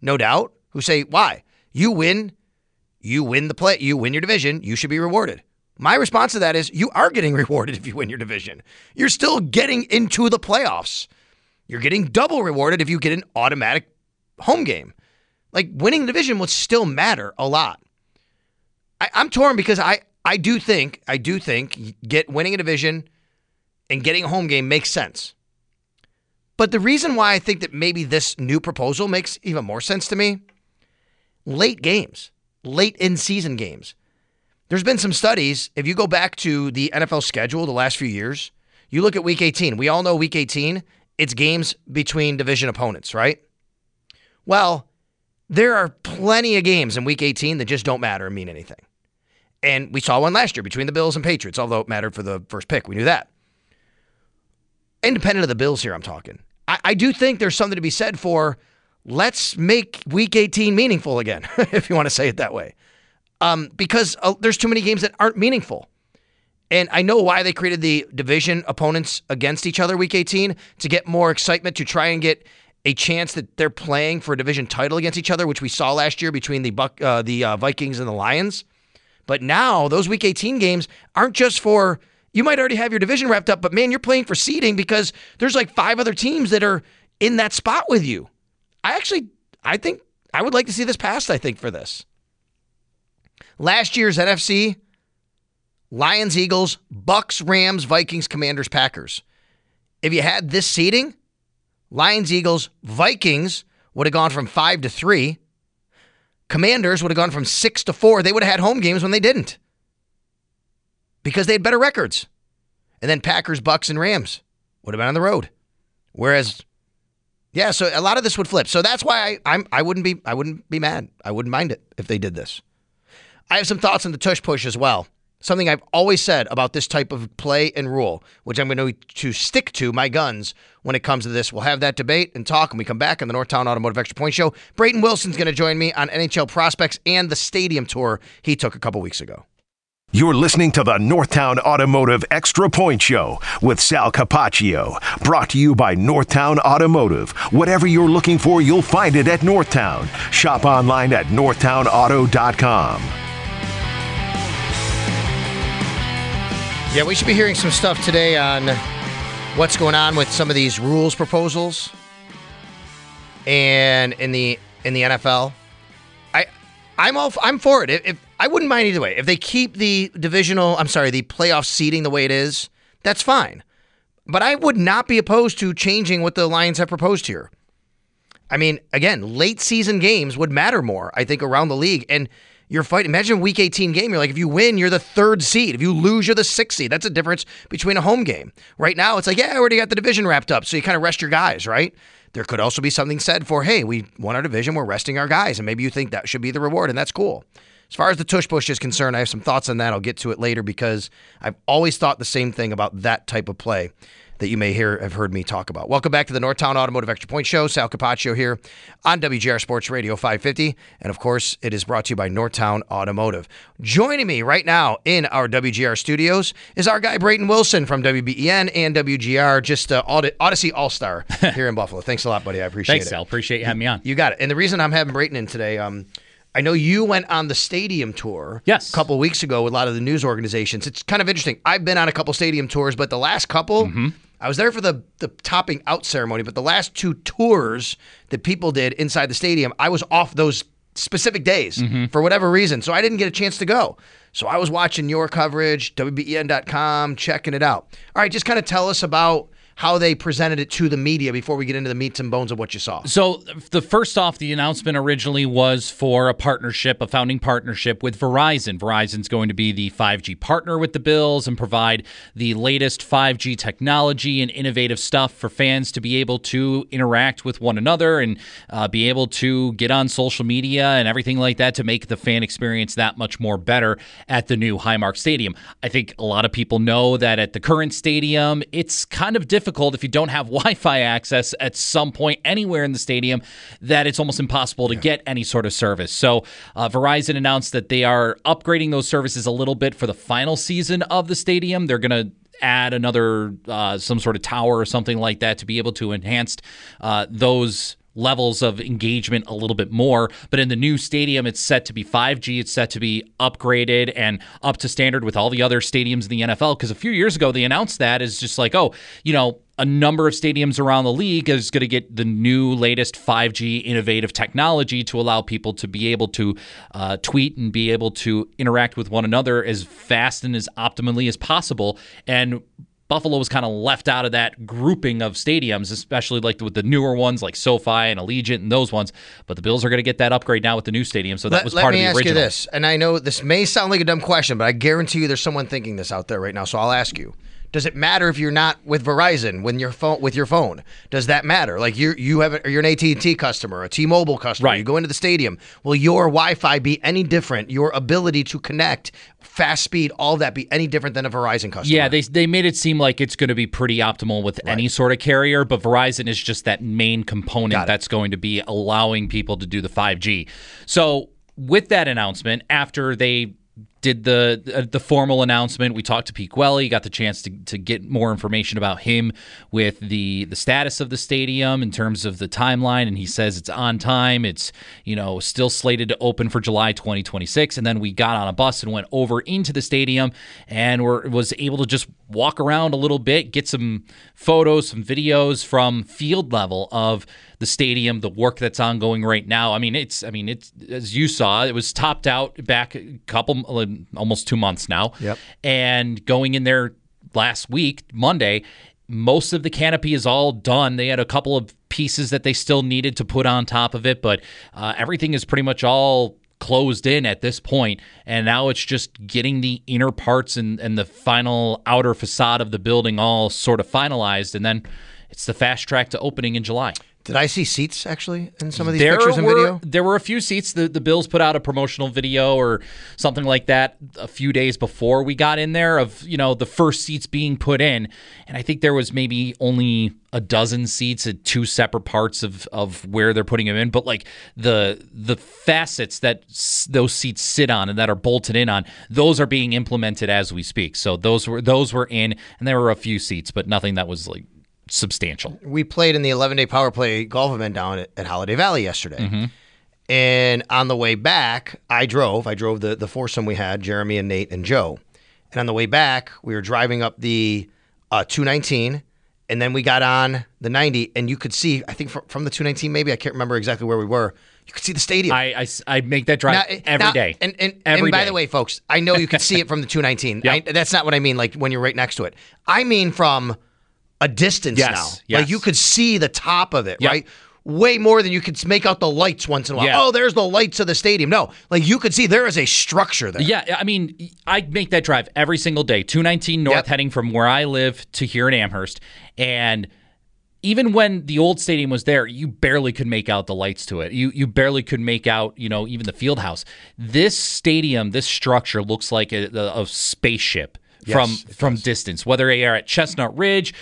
no doubt, who say, why? You win the play, you win your division, you should be rewarded. My response to that is you are getting rewarded if you win your division. You're still getting into the playoffs. You're getting double rewarded if you get an automatic home game. Like, winning the division would still matter a lot. I'm torn because I do think winning a division and getting a home game makes sense. But the reason why I think that maybe this new proposal makes even more sense to me, late in-season games. There's been some studies, if you go back to the NFL schedule the last few years, you look at Week 18. We all know Week 18, it's games between division opponents, right? Well, there are plenty of games in Week 18 that just don't matter and mean anything. And we saw one last year between the Bills and Patriots, although it mattered for the first pick. We knew that. Independent of the Bills here, I'm talking. I do think there's something to be said for let's make Week 18 meaningful again, if you want to say it that way. Because there's too many games that aren't meaningful. And I know why they created the division opponents against each other Week 18, to get more excitement, to try and get a chance that they're playing for a division title against each other, which we saw last year between the Vikings and the Lions. But now those Week 18 games aren't just for, you might already have your division wrapped up, but man, you're playing for seeding because there's like 5 other teams that are in that spot with you. I think I would like to see this passed, I think, for this. Last year's NFC, Lions, Eagles, Bucks, Rams, Vikings, Commanders, Packers. If you had this seeding, Lions, Eagles, Vikings would have gone from 5 to 3. Commanders would have gone from 6 to 4. They would have had home games when they didn't, because they had better records. And then Packers, Bucks, and Rams would have been on the road. Whereas, yeah, so a lot of this would flip. So that's why I wouldn't be mad. I wouldn't mind it if they did this. I have some thoughts on the tush push as well. Something I've always said about this type of play and rule, which I'm going to stick to my guns when it comes to this. We'll have that debate and talk when we come back on the Northtown Automotive Extra Point Show. Brayton Wilson's going to join me on NHL prospects and the stadium tour he took a couple weeks ago. You're listening to the Northtown Automotive Extra Point Show with Sal Capaccio. Brought to you by Northtown Automotive. Whatever you're looking for, you'll find it at Northtown. Shop online at northtownauto.com. Yeah, we should be hearing some stuff today on what's going on with some of these rules proposals and in the NFL. I'm for it. If I wouldn't mind either way. If they keep the playoff seeding the way it is, that's fine. But I would not be opposed to changing what the Lions have proposed here. I mean, again, late season games would matter more, I think, around the league. And you're fighting. Imagine a Week 18 game. You're like, if you win, you're the 3rd seed. If you lose, you're the 6th seed. That's a difference between a home game. Right now, it's like, yeah, I already got the division wrapped up. So you kind of rest your guys, right? There could also be something said for, hey, we won our division. We're resting our guys. And maybe you think that should be the reward, and that's cool. As far as the tush push is concerned, I have some thoughts on that. I'll get to it later because I've always thought the same thing about that type of play that you may have heard me talk about. Welcome back to the Northtown Automotive Extra Point Show. Sal Capaccio here on WGR Sports Radio 550. And of course, it is brought to you by Northtown Automotive. Joining me right now in our WGR studios is our guy Brayton Wilson from WBEN and WGR, just Odyssey All-Star here in Buffalo. Thanks a lot, buddy. I appreciate it. Thanks, Sal. Appreciate you having me on. You got it. And the reason I'm having Brayton in today, I know you went on the stadium tour a couple weeks ago with a lot of the news organizations. It's kind of interesting. I've been on a couple stadium tours, but the last couple, I was there for the topping out ceremony, but the last 2 tours that people did inside the stadium, I was off those specific days for whatever reason, so I didn't get a chance to go. So I was watching your coverage, WBEN.com, checking it out. All right, just kind of tell us about how they presented it to the media before we get into the meats and bones of what you saw. So first off, the announcement originally was for a founding partnership with Verizon. Verizon's going to be the 5G partner with the Bills and provide the latest 5G technology and innovative stuff for fans to be able to interact with one another and be able to get on social media and everything like that to make the fan experience that much more better at the new Highmark Stadium. I think a lot of people know that at the current stadium, it's kind of difficult if you don't have Wi-Fi access at some point anywhere in the stadium, that it's almost impossible to get any sort of service. So Verizon announced that they are upgrading those services a little bit for the final season of the stadium. They're going to add another some sort of tower or something like that to be able to enhance those levels of engagement a little bit more. But in the new stadium, it's set to be 5G. It's set to be upgraded and up to standard with all the other stadiums in the NFL. Because a few years ago, they announced that as just like, a number of stadiums around the league is going to get the new latest 5G innovative technology to allow people to be able to tweet and be able to interact with one another as fast and as optimally as possible. And Buffalo was kind of left out of that grouping of stadiums, especially like with the newer ones like SoFi and Allegiant and those ones. But the Bills are going to get that upgrade now with the new stadium, so that was part of the original. Let me ask you this, and I know this may sound like a dumb question, but I guarantee you there's someone thinking this out there right now, so I'll ask you. Does it matter if you're not with Verizon with your phone? Does that matter? Like you're an AT&T customer, a T-Mobile customer. Right. You go into the stadium. Will your Wi-Fi be any different? Your ability to connect, fast speed, all that be any different than a Verizon customer? Yeah, they made it seem like it's going to be pretty optimal with any sort of carrier, but Verizon is just that main component that's going to be allowing people to do the 5G. So with that announcement, after they did the formal announcement, we talked to Pete Gwelly, got the chance to get more information about him with the status of the stadium in terms of the timeline, and he says it's on time. It's still slated to open for July 2026, and then we got on a bus and went over into the stadium and was able to just walk around a little bit, get some photos, some videos from field level of the stadium, the work that's ongoing right now. It's as you saw, it was topped out back almost 2 months now. Yep. And going in there last week, Monday, most of the canopy is all done. They had a couple of pieces that they still needed to put on top of it, but everything is pretty much all closed in at this point, and now it's just getting the inner parts and the final outer facade of the building all sort of finalized, and then it's the fast track to opening in July. Did I see seats, actually, in some of these pictures and video? There were a few seats. The Bills put out a promotional video or something like that a few days before we got in there of, the first seats being put in. And I think there was maybe only a dozen seats at two separate parts of where they're putting them in. But, like, the facets that those seats sit on and that are bolted in on, those are being implemented as we speak. So those were in, and there were a few seats, but nothing that was, like, substantial. We played in the 11-day power play golf event down at Holiday Valley yesterday. Mm-hmm. And on the way back, I drove the foursome we had, Jeremy and Nate and Joe. And on the way back, we were driving up the 219, and then we got on the 90, and you could see, I think from the 219 maybe, I can't remember exactly where we were, you could see the stadium. I make that drive every day. And by the way, folks, I know you can see it from the 219. Yep. That's not what I mean, like when you're right next to it. I mean from a distance now. Yes. Like you could see the top of it, right? Way more than you could make out the lights once in a while. Yeah. Oh, there's the lights of the stadium. No, like you could see there is a structure there. Yeah, I make that drive every single day. 219 North heading from where I live to here in Amherst. And even when the old stadium was there, you barely could make out the lights to it. You barely could make out, even the field house. This stadium, this structure looks like a spaceship. From distance, whether you're at Chestnut Ridge,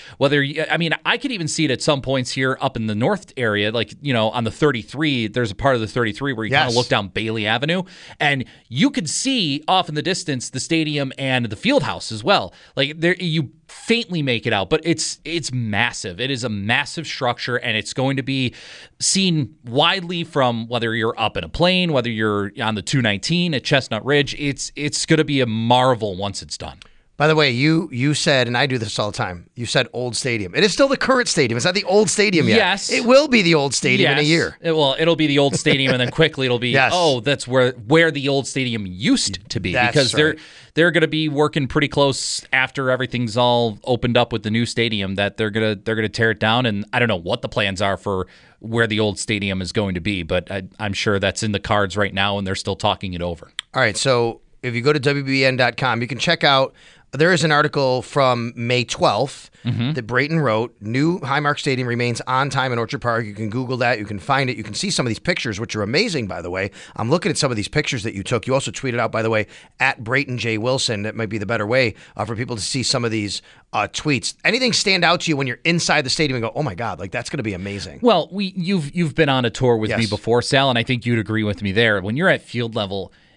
I could even see it at some points here up in the north area, like, on the 33, there's a part of the 33 where you kind of look down Bailey Avenue, and you could see off in the distance the stadium and the field house as well. Like, there, you faintly make it out, but it's massive. It is a massive structure, and it's going to be seen widely from whether you're up in a plane, whether you're on the 219 at Chestnut Ridge. It's going to be a marvel once it's done. By the way, you said, and I do this all the time, you said old stadium. It is still the current stadium. It's not the old stadium yet. Yes. It will be the old stadium in a year. It'll be the old stadium, and then quickly it'll be, that's where the old stadium used to be. Because they're going to be working pretty close after everything's all opened up with the new stadium, that they're going to tear it down. And I don't know what the plans are for where the old stadium is going to be, but I'm sure that's in the cards right now, and they're still talking it over. All right, so if you go to WBN.com, you can check out, there is an article from May 12th that Brayton wrote. New Highmark Stadium remains on time in Orchard Park. You can Google that. You can find it. You can see some of these pictures, which are amazing, by the way. I'm looking at some of these pictures that you took. You also tweeted out, by the way, at Brayton J. Wilson. That might be the better way for people to see some of these tweets. Anything stand out to you when you're inside the stadium and go, oh, my God, like that's going to be amazing? Well, you've been on a tour with me before, Sal, and I think you'd agree with me there. When you're at field level,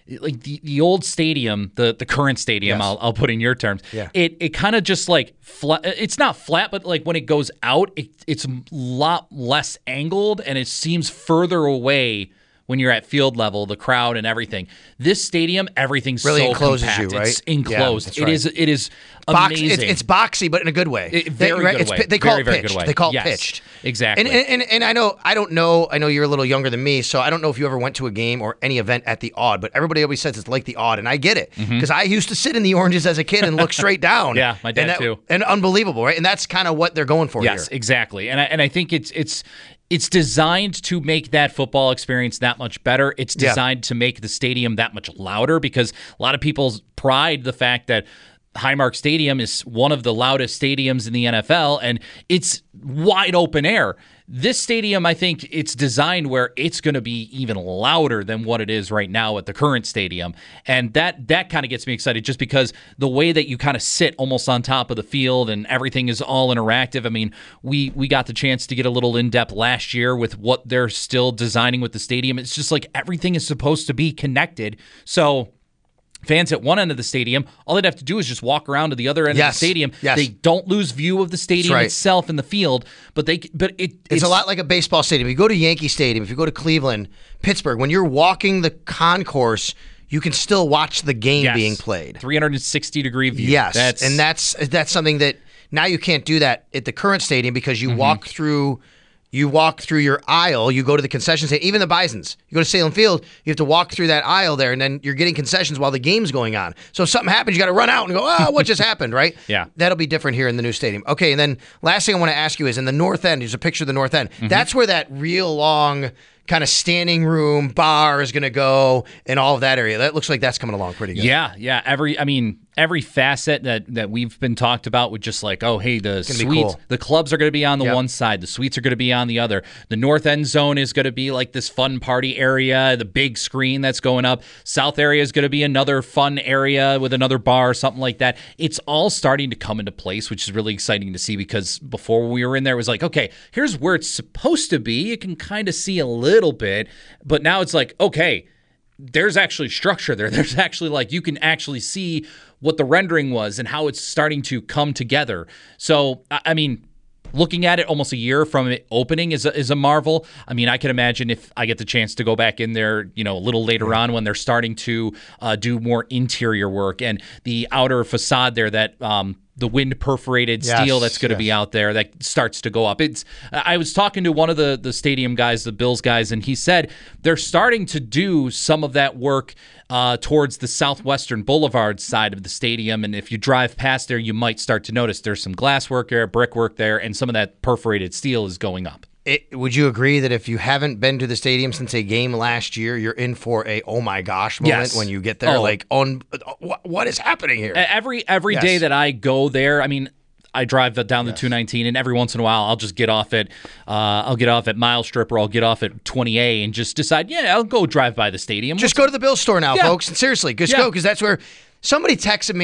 like the old stadium, the current stadium, Yes. I'll put in your terms. Yeah. It kind of just like it's not flat, but like when it goes out, it's a lot less angled and it seems further away when you're at field level, the crowd and everything. This stadium, everything's Really so encloses compact. you, right? It's enclosed. Yeah, that's right. It is Box, amazing. it's boxy, but in a good way. Very good way. They call Very, it very pitched. good way. They call it Yes, pitched. exactly. And I know you're a little younger than me, so I don't know if you ever went to a game or any event at the Odd, but everybody always says it's like the Odd, and I get it because I used to sit in the oranges as a kid and look straight down. Yeah, my dad too. And unbelievable, right? And that's kind of what they're going for here. Yes, exactly. And I think it's designed to make that football experience that much better. It's designed to make the stadium that much louder because a lot of people pride the fact that Highmark Stadium is one of the loudest stadiums in the NFL, and it's wide open air. This stadium, I think it's designed where it's going to be even louder than what it is right now at the current stadium. And that kind of gets me excited just because the way that you kind of sit almost on top of the field and everything is all interactive. I mean, we got the chance to get a little in-depth last year with what they're still designing with the stadium. It's just like everything is supposed to be connected. So fans at one end of the stadium, all they'd have to do is just walk around to the other end of the stadium. Yes. They don't lose view of the stadium itself in the field, but it's a lot like a baseball stadium. You go to Yankee Stadium, if you go to Cleveland, Pittsburgh, when you're walking the concourse, you can still watch the game being played. 360-degree view. Yes, that's something that now you can't do that at the current stadium because you walk through your aisle, you go to the concession stand, even the Bisons. You go to Salem Field, you have to walk through that aisle there, and then you're getting concessions while the game's going on. So if something happens, you got to run out and go, what just happened, right? Yeah. That'll be different here in the new stadium. Okay, and then last thing I want to ask you is in the north end, there's a picture of the north end. That's where that real long kind of standing room bar is going to go and all of that area. That looks like that's coming along pretty good. Yeah. Every facet that we've been talked about with just like, oh, hey, the suites, the clubs are going to be on the one side, the suites are going to be on the other. The north end zone is going to be like this fun party area, the big screen that's going up. South area is going to be another fun area with another bar, something like that. It's all starting to come into place, which is really exciting to see because before we were in there, it was like, okay, here's where it's supposed to be. You can kind of see a little bit, but now it's like, okay, there's actually structure there. There's actually like you can actually see what the rendering was and how it's starting to come together. So, I mean, looking at it almost a year from it opening is a marvel. I mean, I can imagine if I get the chance to go back in there, a little later on when they're starting to do more interior work and the outer facade there that the wind perforated steel that's going to be out there that starts to go up. I was talking to one of the stadium guys, the Bills guys, and he said they're starting to do some of that work towards the Southwestern Boulevard side of the stadium. And if you drive past there, you might start to notice there's some glass work there, brickwork there, and some of that perforated steel is going up. Would you agree that if you haven't been to the stadium since a game last year, you're in for a oh my gosh moment when you get there? What is happening here? Every day that I go there, I mean, I drive down the 219, and every once in a while, I'll just get off at Mile Strip or I'll get off at 20A and just decide, I'll go drive by the stadium. Just go to the Bills store now, folks. And seriously, just go because that's where somebody texted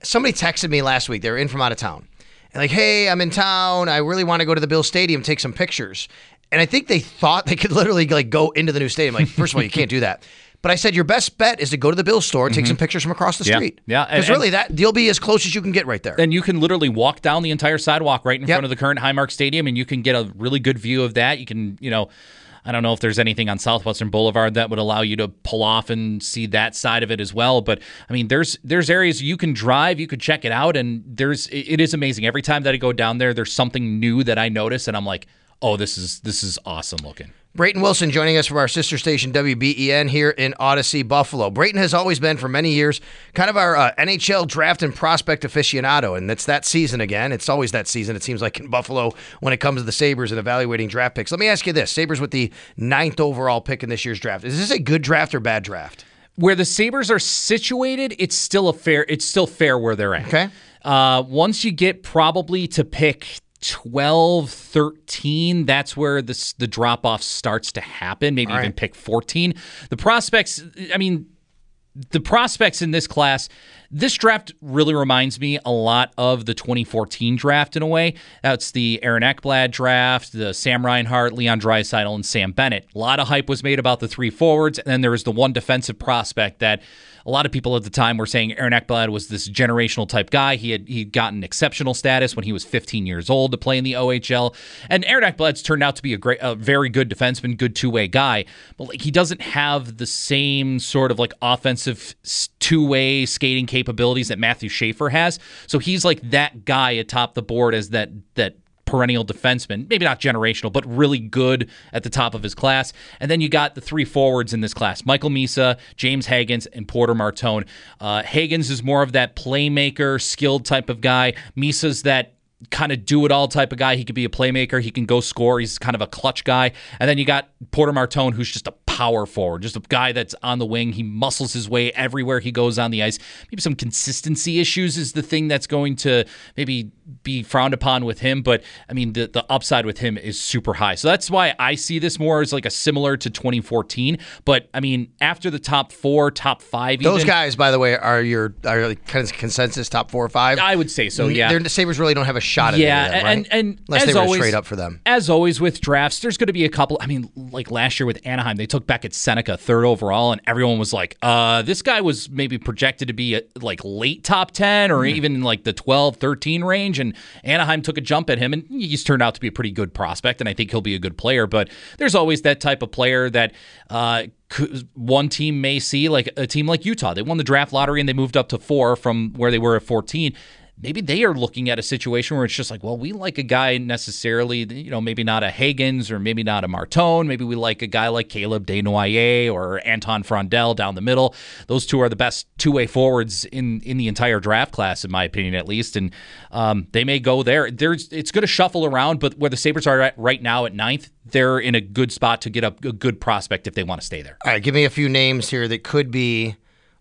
me last week. They were in from out of town. And like, hey, I'm in town. I really want to go to the Bills Stadium, take some pictures. And I think they thought they could literally like go into the new stadium. Like, first of all, you can't do that. But I said your best bet is to go to the Bills store and take some pictures from across the street. Yeah. Because really, you'll be as close as you can get right there. And you can literally walk down the entire sidewalk right in front of the current Highmark Stadium, and you can get a really good view of that. You can, I don't know if there's anything on Southwestern Boulevard that would allow you to pull off and see that side of it as well. But I mean, there's areas you can drive, you could check it out, and it is amazing. Every time that I go down there, there's something new that I notice, and I'm like, oh, this is awesome looking. Brayton Wilson joining us from our sister station WBEN here in Odyssey, Buffalo. Brayton has always been, for many years, kind of our NHL draft and prospect aficionado, and it's that season again. It's always that season, it seems like, in Buffalo when it comes to the Sabres and evaluating draft picks. Let me ask you this. Sabres with the 9th overall pick in this year's draft. Is this a good draft or bad draft? Where the Sabres are situated, it's still fair where they're at. Okay. Once you get probably to pick 12, 13, that's where the drop-off starts to happen, maybe even pick 14. The prospects in this class, This draft really reminds me a lot of the 2014 draft in a way. That's the Aaron Ekblad draft, the Sam Reinhart, Leon Draisaitl, and Sam Bennett. A lot of hype was made about the three forwards, and then there was the one defensive prospect that a lot of people at the time were saying Aaron Ekblad was this generational type guy. He'd gotten exceptional status when he was 15 years old to play in the OHL. And Aaron Ekblad's turned out to be a very good defenseman, good two-way guy. But like, he doesn't have the same sort of like offensive two-way skating capabilities that Matthew Schaefer has. So he's like that guy atop the board as that perennial defenseman, maybe not generational, but really good at the top of his class. And then you got the three forwards in this class, Michael Misa, James Hagens, and Porter Martone. Hagens is more of that playmaker, skilled type of guy. Misa's that kind of do-it-all type of guy. He could be a playmaker. He can go score. He's kind of a clutch guy. And then you got Porter Martone, who's just a power forward, just a guy that's on the wing. He muscles his way everywhere he goes on the ice. Maybe some consistency issues is the thing that's going to maybe be frowned upon with him, but I mean the upside with him is super high. So that's why I see this more as like a similar to 2014. But I mean, after the top 4, top 5, those guys, by the way, are like kind of consensus top 4 or 5. I would say so. Yeah, the Sabres really don't have a shot at any of them, right? and unless they were straight up for them. As always with drafts, there's going to be a couple. I mean, like last year with Anaheim, they took Beckett Seneca 3rd overall, and everyone was like, this guy was maybe projected to be like late top 10 or even in like the 12, 13 range, and Anaheim took a jump at him, and he's turned out to be a pretty good prospect, and I think he'll be a good player. But there's always that type of player that one team may see, like a team like Utah. They won the draft lottery, and they moved up to 4 from where they were at 14. Maybe they are looking at a situation where it's just like, well, we like a guy necessarily, maybe not a Hagens or maybe not a Martone. Maybe we like a guy like Caleb Desnoyers or Anton Frondel down the middle. Those two are the best two-way forwards in the entire draft class, in my opinion, at least. And they may go there. It's going to shuffle around, but where the Sabres are at right now at 9th, they're in a good spot to get a good prospect if they want to stay there. All right, give me a few names here that could be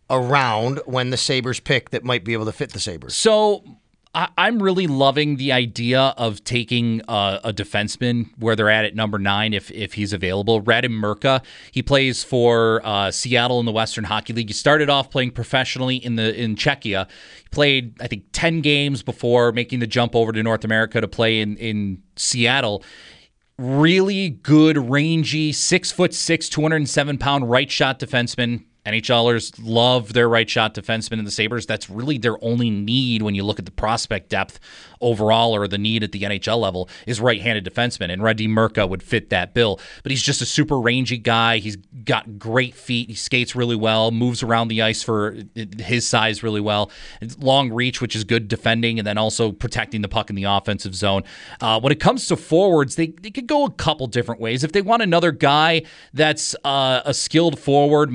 around when the Sabres pick that might be able to fit the Sabres. So I'm really loving the idea of taking a defenseman where they're at number 9 if he's available. Radim Murka, he plays for Seattle in the Western Hockey League. He started off playing professionally in Czechia. He played, I think, 10 games before making the jump over to North America to play in Seattle. Really good, rangy, 6'6", 207-pound right shot defenseman. NHLers love their right shot defensemen in the Sabres. That's really their only need when you look at the prospect depth overall, or the need at the NHL level, is right-handed defensemen, and Radim Murka would fit that bill. But he's just a super rangy guy. He's got great feet. He skates really well, moves around the ice for his size really well. Long reach, which is good defending, and then also protecting the puck in the offensive zone. When it comes to forwards, they could go a couple different ways. If they want another guy that's a skilled forward,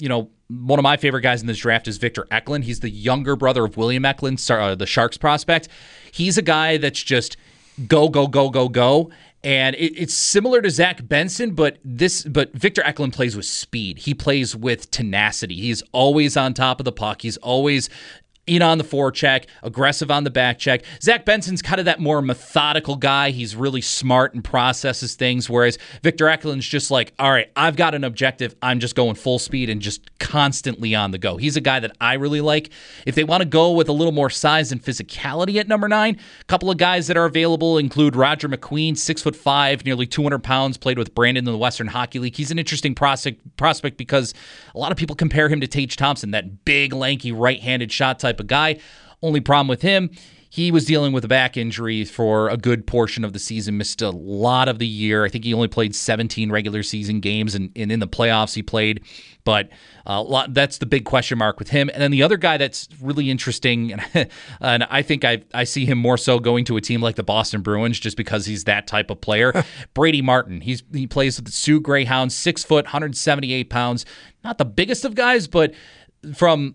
one of my favorite guys in this draft is Victor Eklund. He's the younger brother of William Eklund, the Sharks prospect. He's a guy that's just go, go, go, go, go. And it's similar to Zach Benson, but Victor Eklund plays with speed. He plays with tenacity. He's always on top of the puck. He's always in on the forecheck, aggressive on the back check. Zach Benson's kind of that more methodical guy. He's really smart and processes things, whereas Victor Eklund's just like, all right, I've got an objective. I'm just going full speed and just constantly on the go. He's a guy that I really like. If they want to go with a little more size and physicality at number 9, a couple of guys that are available include Roger McQueen, 6'5", nearly 200 pounds, played with Brandon in the Western Hockey League. He's an interesting prospect because a lot of people compare him to Tage Thompson, that big, lanky, right-handed shot type of guy. Only problem with him, he was dealing with a back injury for a good portion of the season, missed a lot of the year. I think he only played 17 regular season games, and in the playoffs he played. But that's the big question mark with him. And then the other guy that's really interesting, and I think I see him more so going to a team like the Boston Bruins just because he's that type of player. Brady Martin, he plays with the Sioux Greyhounds, 6 foot, 178 pounds. Not the biggest of guys, but from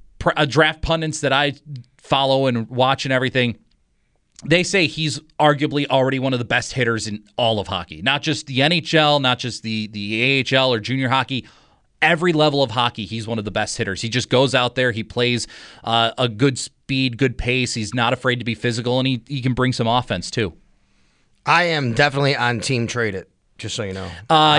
draft pundits that I follow and watch and everything, they say he's arguably already one of the best hitters in all of hockey. Not just the NHL, not just the AHL or junior hockey. Every level of hockey, he's one of the best hitters. He just goes out there, he plays a good speed, good pace. He's not afraid to be physical, and he can bring some offense too. I am definitely on team trade it. just so you know.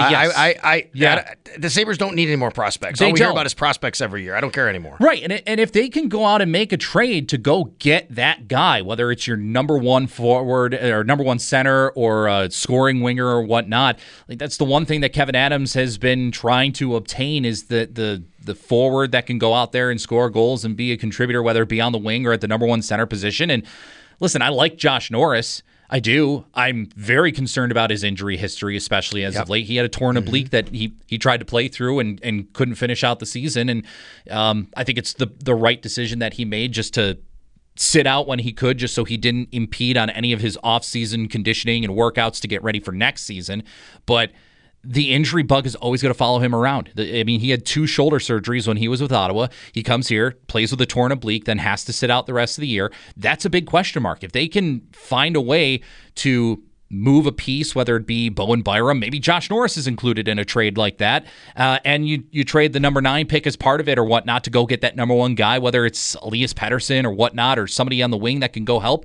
Yes. The Sabres don't need any more prospects. They All we hear don't. about is prospects every year. I don't care anymore. Right, and if they can go out and make a trade to go get that guy, whether it's your number one forward or number one center or a scoring winger or whatnot, like that's the one thing that Kevin Adams has been trying to obtain is the forward that can go out there and score goals and be a contributor, whether it be on the wing or at the number one center position. And listen, I like Josh Norris. I do. I'm very concerned about his injury history, especially as of late. He had a torn oblique that he tried to play through and couldn't finish out the season. And I think it's the right decision that he made just to sit out when he could, just so he didn't impede on any of his off-season conditioning and workouts to get ready for next season. But the injury bug is always going to follow him around. I mean, he had 2 shoulder surgeries when he was with Ottawa. He comes here, plays with a torn oblique, then has to sit out the rest of the year. That's a big question mark. If they can find a way to move a piece, whether it be Bowen Byram, maybe Josh Norris is included in a trade like that, and you trade the number 9 pick as part of it or whatnot to go get that number 1 guy, whether it's Elias Pettersson or whatnot, or somebody on the wing that can go help,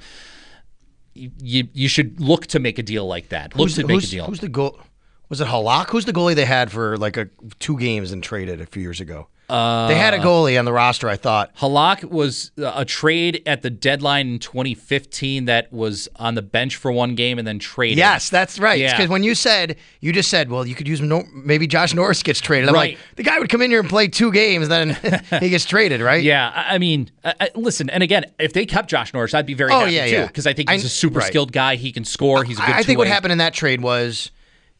you should look to make a deal like that. Who's the goal? Was it Halak? Who's the goalie they had for like 2 games and traded a few years ago? They had a goalie on the roster, I thought. Halak was a trade at the deadline in 2015 that was on the bench for 1 game and then traded. Yes, that's right. Yeah. Because when you just said, well, you could use maybe Josh Norris gets traded. I'm Right. like, the guy would come in here and play 2 games, then he gets traded, right? Yeah, I mean, listen, and again, if they kept Josh Norris, I'd be very happy too, because I think he's a super skilled guy. He can score. He's a good I think what two-way. happened in that trade was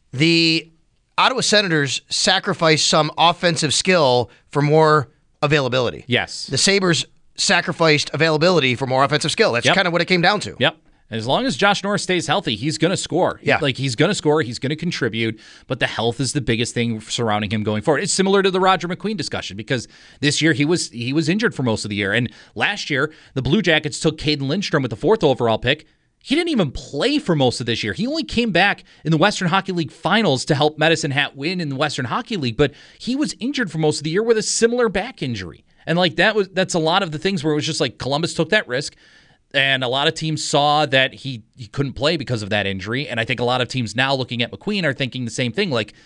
the Ottawa Senators sacrificed some offensive skill for more availability. Yes. The Sabres sacrificed availability for more offensive skill. That's kind of what it came down to. Yep. As long as Josh Norris stays healthy, he's going to score. Yeah. He's going to score. He's going to contribute. But the health is the biggest thing surrounding him going forward. It's similar to the Roger McQueen discussion because this year he was injured for most of the year. And last year, the Blue Jackets took Caden Lindstrom with the 4th overall pick. He didn't even play for most of this year. He only came back in the Western Hockey League finals to help Medicine Hat win in the Western Hockey League, but he was injured for most of the year with a similar back injury. And that's a lot of the things where it was just like Columbus took that risk, and a lot of teams saw that he couldn't play because of that injury. And I think a lot of teams now looking at McQueen are thinking the same thing, like,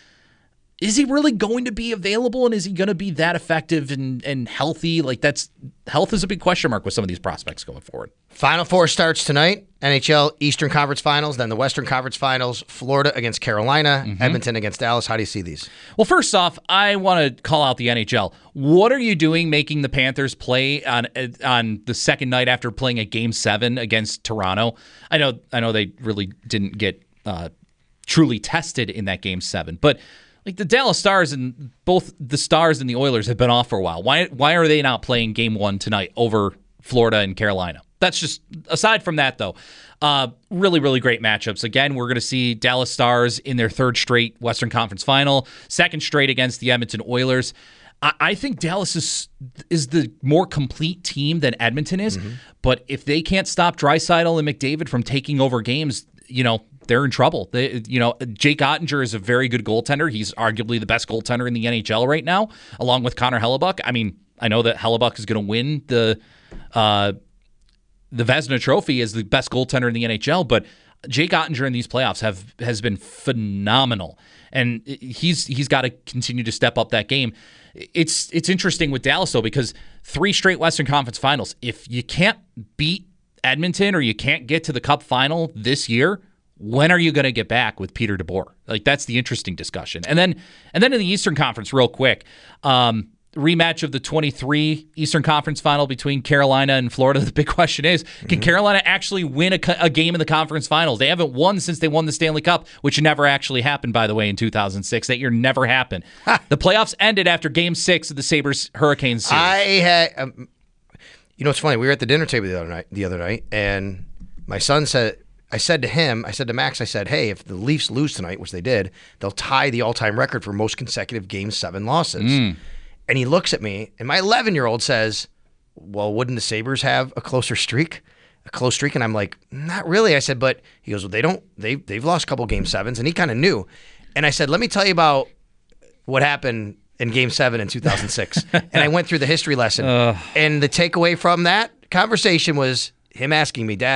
is he really going to be available, and is he going to be that effective and healthy? Like, health is a big question mark with some of these prospects going forward. Final 4 starts tonight. NHL Eastern Conference Finals, then the Western Conference Finals. Florida against Carolina, Edmonton against Dallas. How do you see these? Well, first off, I want to call out the NHL. What are you doing making the Panthers play on the second night after playing a Game 7 against Toronto? I know they really didn't get truly tested in that Game 7, but like the Dallas Stars and both the Stars and the Oilers have been off for a while. Why are they not playing Game 1 tonight over Florida and Carolina? That's just, aside from that, though, really, really great matchups. Again, we're going to see Dallas Stars in their 3rd straight Western Conference Final, 2nd straight against the Edmonton Oilers. I think Dallas is the more complete team than Edmonton is, but if they can't stop Draisaitl and McDavid from taking over games, they're in trouble. Jake Ottinger is a very good goaltender. He's arguably the best goaltender in the NHL right now, along with Connor Hellebuyck. I mean, I know that Hellebuyck is going to win the Vezina Trophy as the best goaltender in the NHL, but Jake Ottinger in these playoffs has been phenomenal, and he's got to continue to step up that game. It's interesting with Dallas, though, because 3 straight Western Conference Finals. If you can't beat Edmonton or you can't get to the Cup final this year, when are you going to get back with Peter DeBoer? Like, that's the interesting discussion. And then in the Eastern Conference, real quick, rematch of the 23 Eastern Conference Final between Carolina and Florida. The big question is, can Carolina actually win a game in the conference finals? They haven't won since they won the Stanley Cup, which never actually happened, by the way, in 2006. That year never happened. The playoffs ended after Game 6 of the Sabres-Hurricanes series. It's funny. We were at the dinner table the other night, and my son said, I said to Max, hey, if the Leafs lose tonight, which they did, they'll tie the all-time record for most consecutive Game 7 losses. And he looks at me, and my 11-year-old says, well, wouldn't the Sabres have a close streak? And I'm like, not really. I said, but he goes, well, they've lost a couple Game 7s, and he kind of knew. And I said, let me tell you about what happened in Game 7 in 2006. And I went through the history lesson. And the takeaway from that conversation was him asking me, Dad,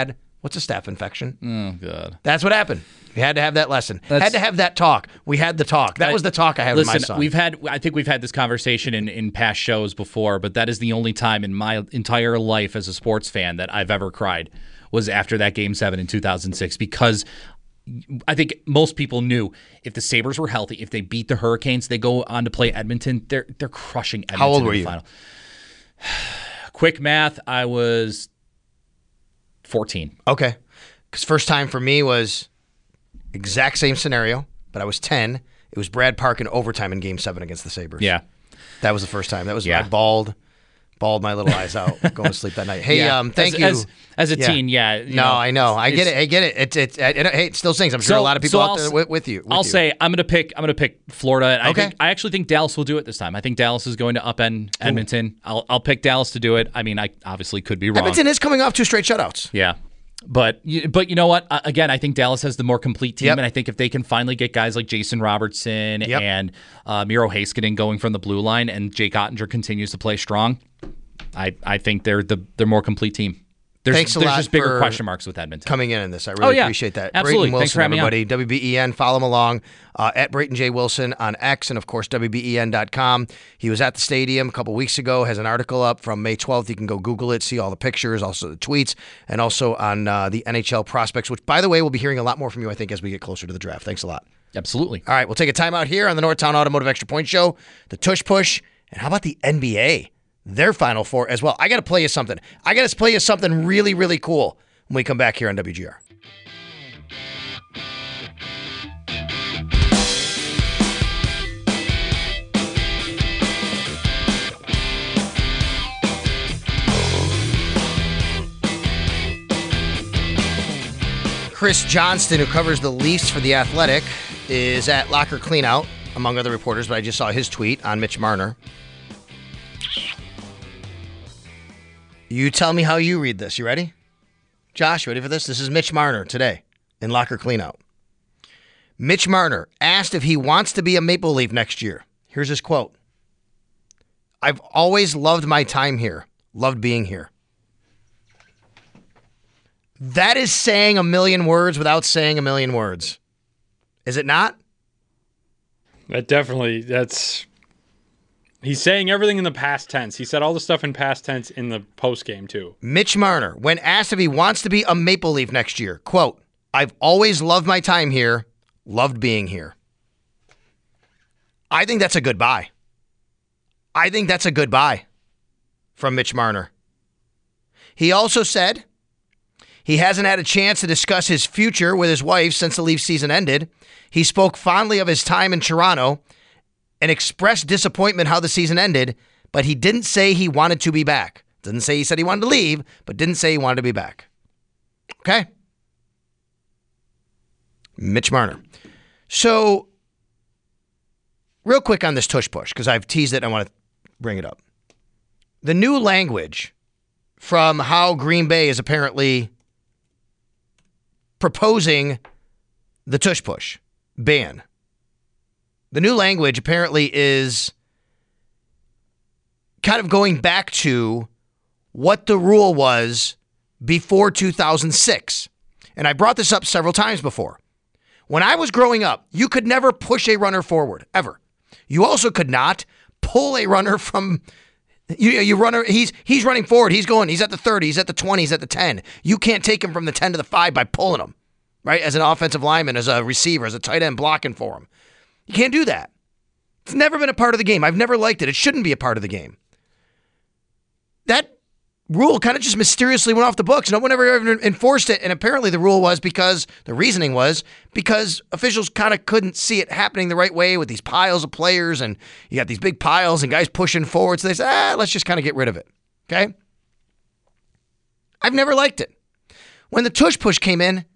What's a staph infection? Oh, God. That's what happened. We had to have that lesson. Had to have that talk. We had the talk. That was the talk I had with my son. I think we've had this conversation in past shows before, but that is the only time in my entire life as a sports fan that I've ever cried was after that Game 7 in 2006, because I think most people knew if the Sabres were healthy, if they beat the Hurricanes, they go on to play Edmonton, they're crushing Edmonton. How old were in the you? Final. Quick math, I was 14. Okay. Because first time for me was exact same scenario, but I was 10. It was Brad Park in overtime in Game 7 against the Sabres. Yeah. That was the first time. That was I bawled my little eyes out going to sleep that night. Hey, thank you. As a teen, yeah. I know. I get it. Hey, it still stings. I'm sure a lot of people out there with you. I'll say I'm going to pick Florida. I actually think Dallas will do it this time. I think Dallas is going to upend Edmonton. I'll pick Dallas to do it. I mean, I obviously could be wrong. Edmonton is coming off 2 straight shutouts. Yeah. But you know what? Again, I think Dallas has the more complete team, and I think if they can finally get guys like Jason Robertson and Miro Heiskanen going from the blue line, and Jake Ottinger continues to play strong, I think they're more complete team. Thanks a lot. There's just bigger question marks with Edmonton coming in this. I really appreciate that. Absolutely. Brayton Wilson, Thanks for having everybody. me WBEN. Follow him along at Brayton J. Wilson on X, and of course WBEN.com. He was at the stadium a couple weeks ago. Has an article up from May 12th. You can go Google it, see all the pictures, also the tweets, and also on the NHL prospects. Which, by the way, we'll be hearing a lot more from you, I think, as we get closer to the draft. Thanks a lot. Absolutely. All right, we'll take a time out here on the Northtown Automotive Extra Point Show. The Tush Push, and how about the NBA? Their Final Four as well. I got to play you something. Really, really cool when we come back here on WGR. Chris Johnston, who covers the Leafs for The Athletic, is at Locker Cleanout, among other reporters, but I just saw his tweet on Mitch Marner. You tell me how you read this. You ready? Josh, you ready for this? This is Mitch Marner today in Locker Cleanout. Mitch Marner asked if he wants to be a Maple Leaf next year. Here's his quote. "I've always loved my time here. Loved being here." That is saying a million words without saying a million words. Is it not? He's saying everything in the past tense. He said all the stuff in past tense in the post game too. Mitch Marner, when asked if he wants to be a Maple Leaf next year, quote, "I've always loved my time here, loved being here." I think that's a goodbye. I think that's a goodbye from Mitch Marner. He also said he hasn't had a chance to discuss his future with his wife since the Leafs season ended. He spoke fondly of his time in Toronto and expressed disappointment how the season ended, but he didn't say he wanted to be back. Didn't say he said he wanted to leave, but didn't say he wanted to be back. Okay? Mitch Marner. So, real quick on this tush push, because I've teased it and I want to bring it up. The new language from how Green Bay is apparently proposing the tush push ban. The new language apparently is kind of going back to what the rule was before 2006. And I brought this up several times before. When I was growing up, you could never push a runner forward, ever. You also could not pull a runner from you runner. He's running forward. He's at the 30, he's at the 20, he's at the 10. You can't take him from the 10 to the 5 by pulling him, right? As an offensive lineman, as a receiver, as a tight end blocking for him. You can't do that. It's never been a part of the game. I've never liked it. It shouldn't be a part of the game. That rule kind of just mysteriously went off the books. No one ever enforced it. And apparently the reasoning was because officials kind of couldn't see it happening the right way with these piles of players. And you got these big piles and guys pushing forward. So they said, let's just kind of get rid of it. Okay? I've never liked it. When the tush push came in,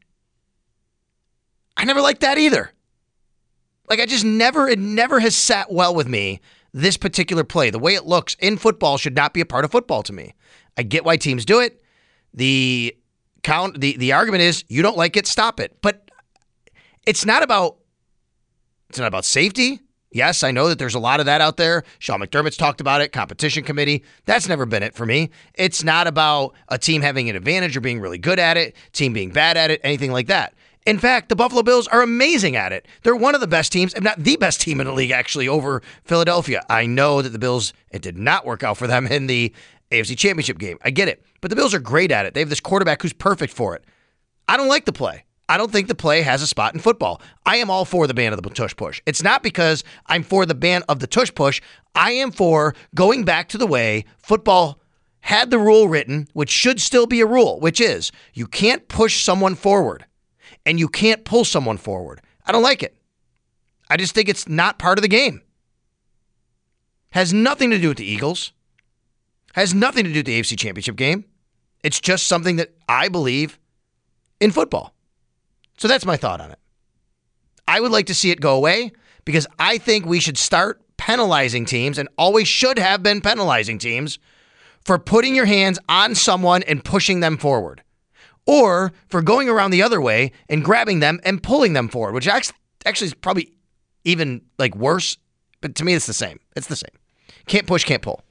I never liked that either. Like it never has sat well with me, this particular play. The way it looks in football should not be a part of football to me. I get why teams do it. The argument is you don't like it, stop it. But it's not about safety. Yes, I know that there's a lot of that out there. Sean McDermott's talked about it, competition committee. That's never been it for me. It's not about a team having an advantage or being really good at it, team being bad at it, anything like that. In fact, the Buffalo Bills are amazing at it. They're one of the best teams, if not the best team in the league, actually, over Philadelphia. I know that the Bills, it did not work out for them in the AFC Championship game. I get it. But the Bills are great at it. They have this quarterback who's perfect for it. I don't like the play. I don't think the play has a spot in football. I am all for the ban of the tush push. It's not because I'm for the ban of the tush push. I am for going back to the way football had the rule written, which should still be a rule, which is you can't push someone forward and you can't pull someone forward. I don't like it. I just think it's not part of the game. Has nothing to do with the Eagles. Has nothing to do with the AFC Championship game. It's just something that I believe in football. So that's my thought on it. I would like to see it go away because I think we should start penalizing teams and always should have been penalizing teams for putting your hands on someone and pushing them forward, or for going around the other way and grabbing them and pulling them forward, which actually is probably even like worse. But to me, it's the same. It's the same. Can't push, can't pull.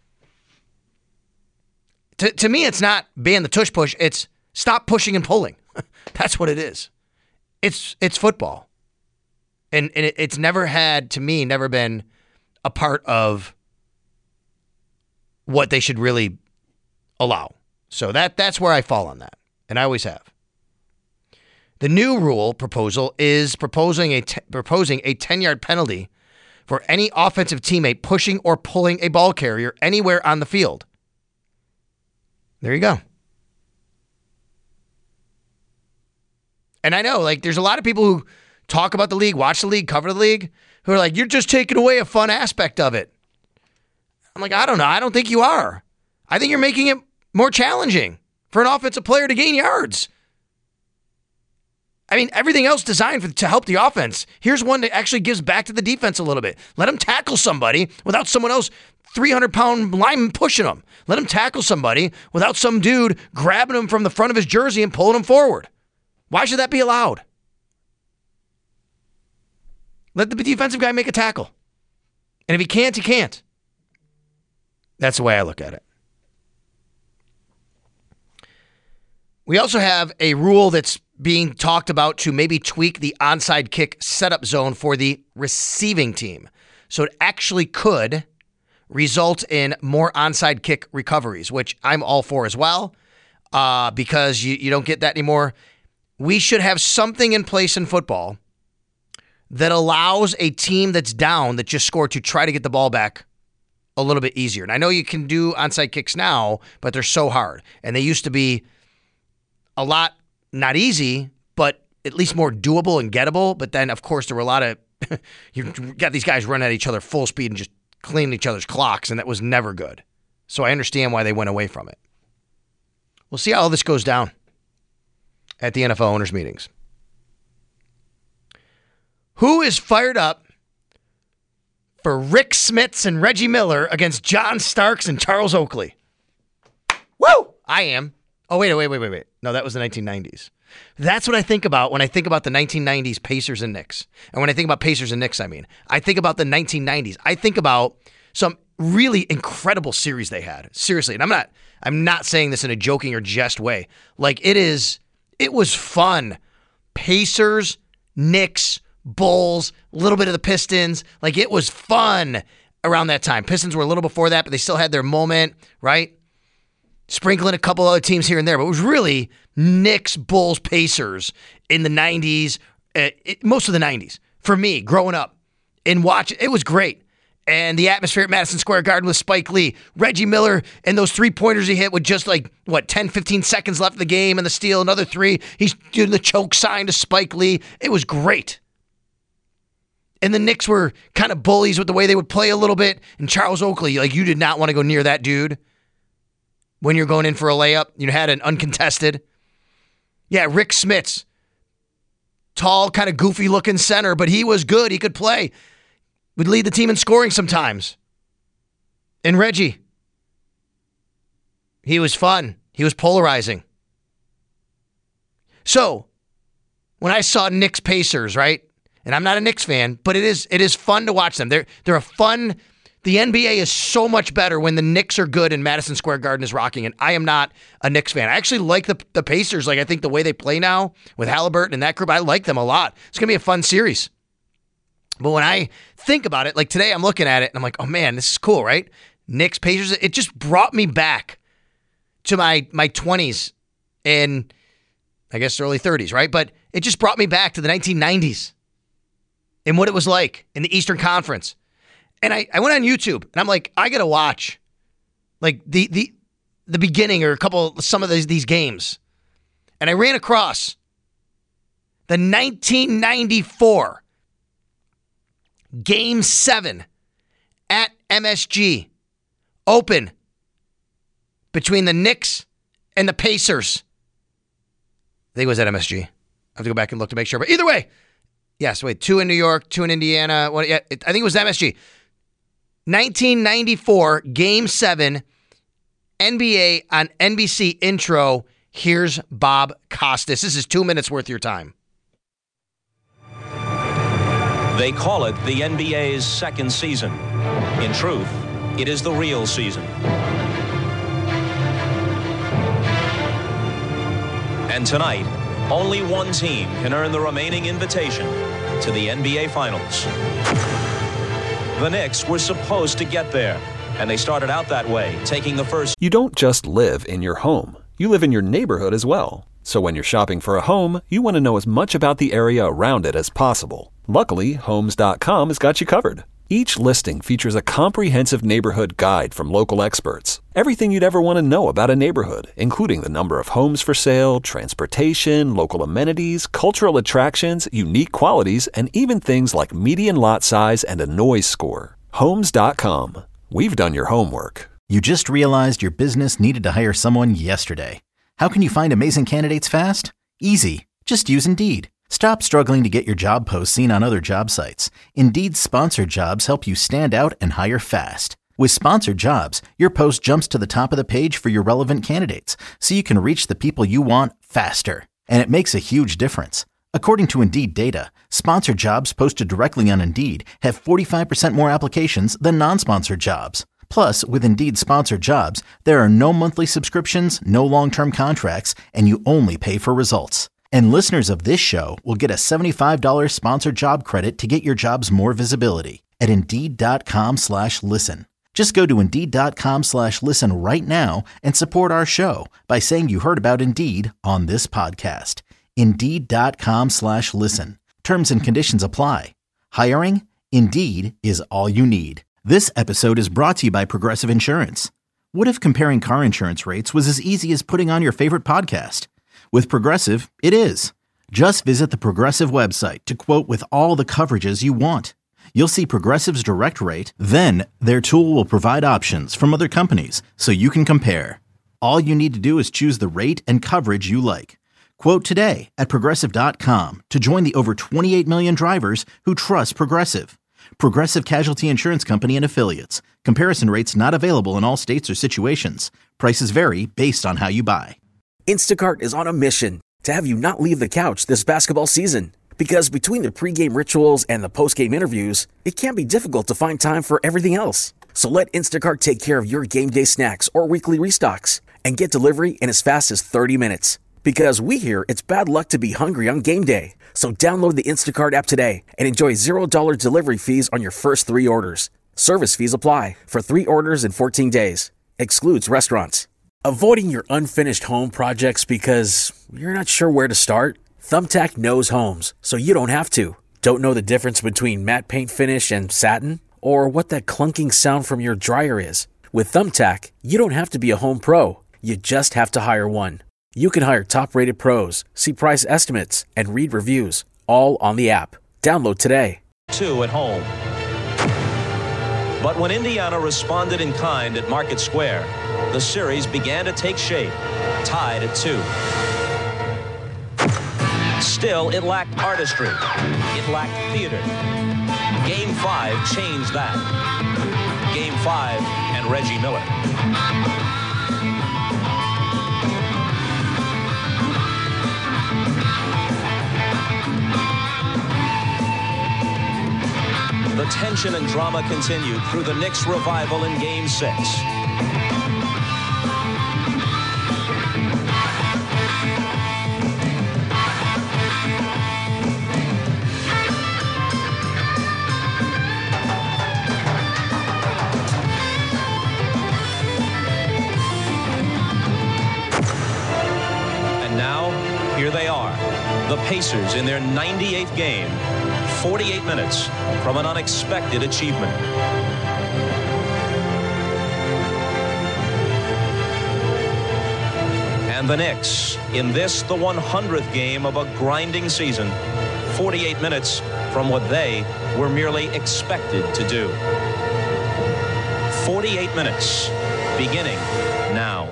To me, it's not ban the tush push. It's stop pushing and pulling. That's what it is. It's football. And it's never had, to me, never been a part of what they should really allow. So that's where I fall on that. And I always have. The new rule proposal is proposing a 10-yard penalty for any offensive teammate pushing or pulling a ball carrier anywhere on the field. There you go. And I know, like, there's a lot of people who talk about the league, watch the league, cover the league, who are like, you're just taking away a fun aspect of it. I'm like, I don't know. I don't think you are. I think you're making it more challenging for an offensive player to gain yards. I mean, everything else designed to help the offense. Here's one that actually gives back to the defense a little bit. Let them tackle somebody without someone else 300-pound lineman pushing them. Let them tackle somebody without some dude grabbing him from the front of his jersey and pulling him forward. Why should that be allowed? Let the defensive guy make a tackle. And if he can't, he can't. That's the way I look at it. We also have a rule that's being talked about to maybe tweak the onside kick setup zone for the receiving team. So it actually could result in more onside kick recoveries, which I'm all for as well, because you don't get that anymore. We should have something in place in football that allows a team that's down, that just scored, to try to get the ball back a little bit easier. And I know you can do onside kicks now, but they're so hard. And they used to be a lot, not easy, but at least more doable and gettable. But then, of course, there were a lot of, you got these guys running at each other full speed and just cleaning each other's clocks, and that was never good. So I understand why they went away from it. We'll see how all this goes down at the NFL owners' meetings. Who is fired up for Rick Smits and Reggie Miller against John Starks and Charles Oakley? Woo! I am. Oh, wait. No, that was the 1990s. That's what I think about when I think about the 1990s Pacers and Knicks. And when I think about Pacers and Knicks, I think about the 1990s. I think about some really incredible series they had. Seriously. And I'm not saying this in a joking or jest way. Like, it was fun. Pacers, Knicks, Bulls, a little bit of the Pistons. Like, it was fun around that time. Pistons were a little before that, but they still had their moment, right? Sprinkling a couple other teams here and there. But it was really Knicks, Bulls, Pacers in the 90s, most of the 90s. For me, growing up and watching, it was great. And the atmosphere at Madison Square Garden with Spike Lee, Reggie Miller, and those three-pointers he hit with just 10, 15 seconds left in the game, and the steal, another three. He's doing the choke sign to Spike Lee. It was great. And the Knicks were kind of bullies with the way they would play a little bit. And Charles Oakley, you did not want to go near that dude when you're going in for a layup. You had an uncontested. Yeah, Rick Smits. Tall, kind of goofy-looking center, but he was good. He could play. Would lead the team in scoring sometimes. And Reggie. He was fun. He was polarizing. So, when I saw Knicks Pacers, right? And I'm not a Knicks fan, but it is fun to watch them. They're a fun. The NBA is so much better when the Knicks are good and Madison Square Garden is rocking. And I am not a Knicks fan. I actually like the Pacers. Like, I think the way they play now with Halliburton and that group, I like them a lot. It's gonna be a fun series. But when I think about it, like today, I'm looking at it and I'm like, oh man, this is cool, right? Knicks, Pacers. It just brought me back to my 20s and I guess early 30s, right? But it just brought me back to the 1990s and what it was like in the Eastern Conference. And I went on YouTube and I'm like, I gotta watch like the beginning or some of these games. And I ran across the 1994 Game 7 at MSG Open between the Knicks and the Pacers. I think it was at MSG. I have to go back and look to make sure. But either way, yes, wait, 2 in New York, 2 in Indiana. I think it was MSG. 1994, Game 7, NBA on NBC intro. Here's Bob Costas. This is 2 minutes worth of your time. They call it the NBA's second season. In truth, it is the real season. And tonight, only one team can earn the remaining invitation to the NBA Finals. The Knicks were supposed to get there, and they started out that way, taking the first. You don't just live in your home. You live in your neighborhood as well. So when you're shopping for a home, you want to know as much about the area around it as possible. Luckily, Homes.com has got you covered. Each listing features a comprehensive neighborhood guide from local experts. Everything you'd ever want to know about a neighborhood, including the number of homes for sale, transportation, local amenities, cultural attractions, unique qualities, and even things like median lot size and a noise score. Homes.com. We've done your homework. You just realized your business needed to hire someone yesterday. How can you find amazing candidates fast? Easy. Just use Indeed. Stop struggling to get your job posts seen on other job sites. Indeed's sponsored jobs help you stand out and hire fast. With sponsored jobs, your post jumps to the top of the page for your relevant candidates, so you can reach the people you want faster. And it makes a huge difference. According to Indeed data, sponsored jobs posted directly on Indeed have 45% more applications than non-sponsored jobs. Plus, with Indeed sponsored jobs, there are no monthly subscriptions, no long-term contracts, and you only pay for results. And listeners of this show will get a $75 sponsored job credit to get your jobs more visibility at Indeed.com/listen. Just go to Indeed.com/listen right now and support our show by saying you heard about Indeed on this podcast. Indeed.com/listen. Terms and conditions apply. Hiring? Indeed is all you need. This episode is brought to you by Progressive Insurance. What if comparing car insurance rates was as easy as putting on your favorite podcast? With Progressive, it is. Just visit the Progressive website to quote with all the coverages you want. You'll see Progressive's direct rate, then their tool will provide options from other companies so you can compare. All you need to do is choose the rate and coverage you like. Quote today at Progressive.com to join the over 28 million drivers who trust Progressive. Progressive Casualty Insurance Company and Affiliates. Comparison rates not available in all states or situations. Prices vary based on how you buy. Instacart is on a mission to have you not leave the couch this basketball season. Because between the pregame rituals and the postgame interviews, it can be difficult to find time for everything else. So let Instacart take care of your game day snacks or weekly restocks and get delivery in as fast as 30 minutes. Because we hear it's bad luck to be hungry on game day. So download the Instacart app today and enjoy $0 delivery fees on your first 3 orders. Service fees apply for 3 orders in 14 days. Excludes restaurants. Avoiding your unfinished home projects because you're not sure where to start? Thumbtack knows homes, so you don't have to. Don't know the difference between matte paint finish and satin? Or what that clunking sound from your dryer is? With Thumbtack, you don't have to be a home pro. You just have to hire one. You can hire top-rated pros, see price estimates, and read reviews, all on the app. Download today. 2 at home. But when Indiana responded in kind at Market Square, the series began to take shape, tied at 2. Still, it lacked artistry. It lacked theater. Game 5 changed that. Game 5 and Reggie Miller. tension and drama continued through the Knicks' revival in Game 6. Here they are, the Pacers in their 98th game, 48 minutes from an unexpected achievement. And the Knicks, in this, the 100th game of a grinding season, 48 minutes from what they were merely expected to do. 48 minutes, beginning now.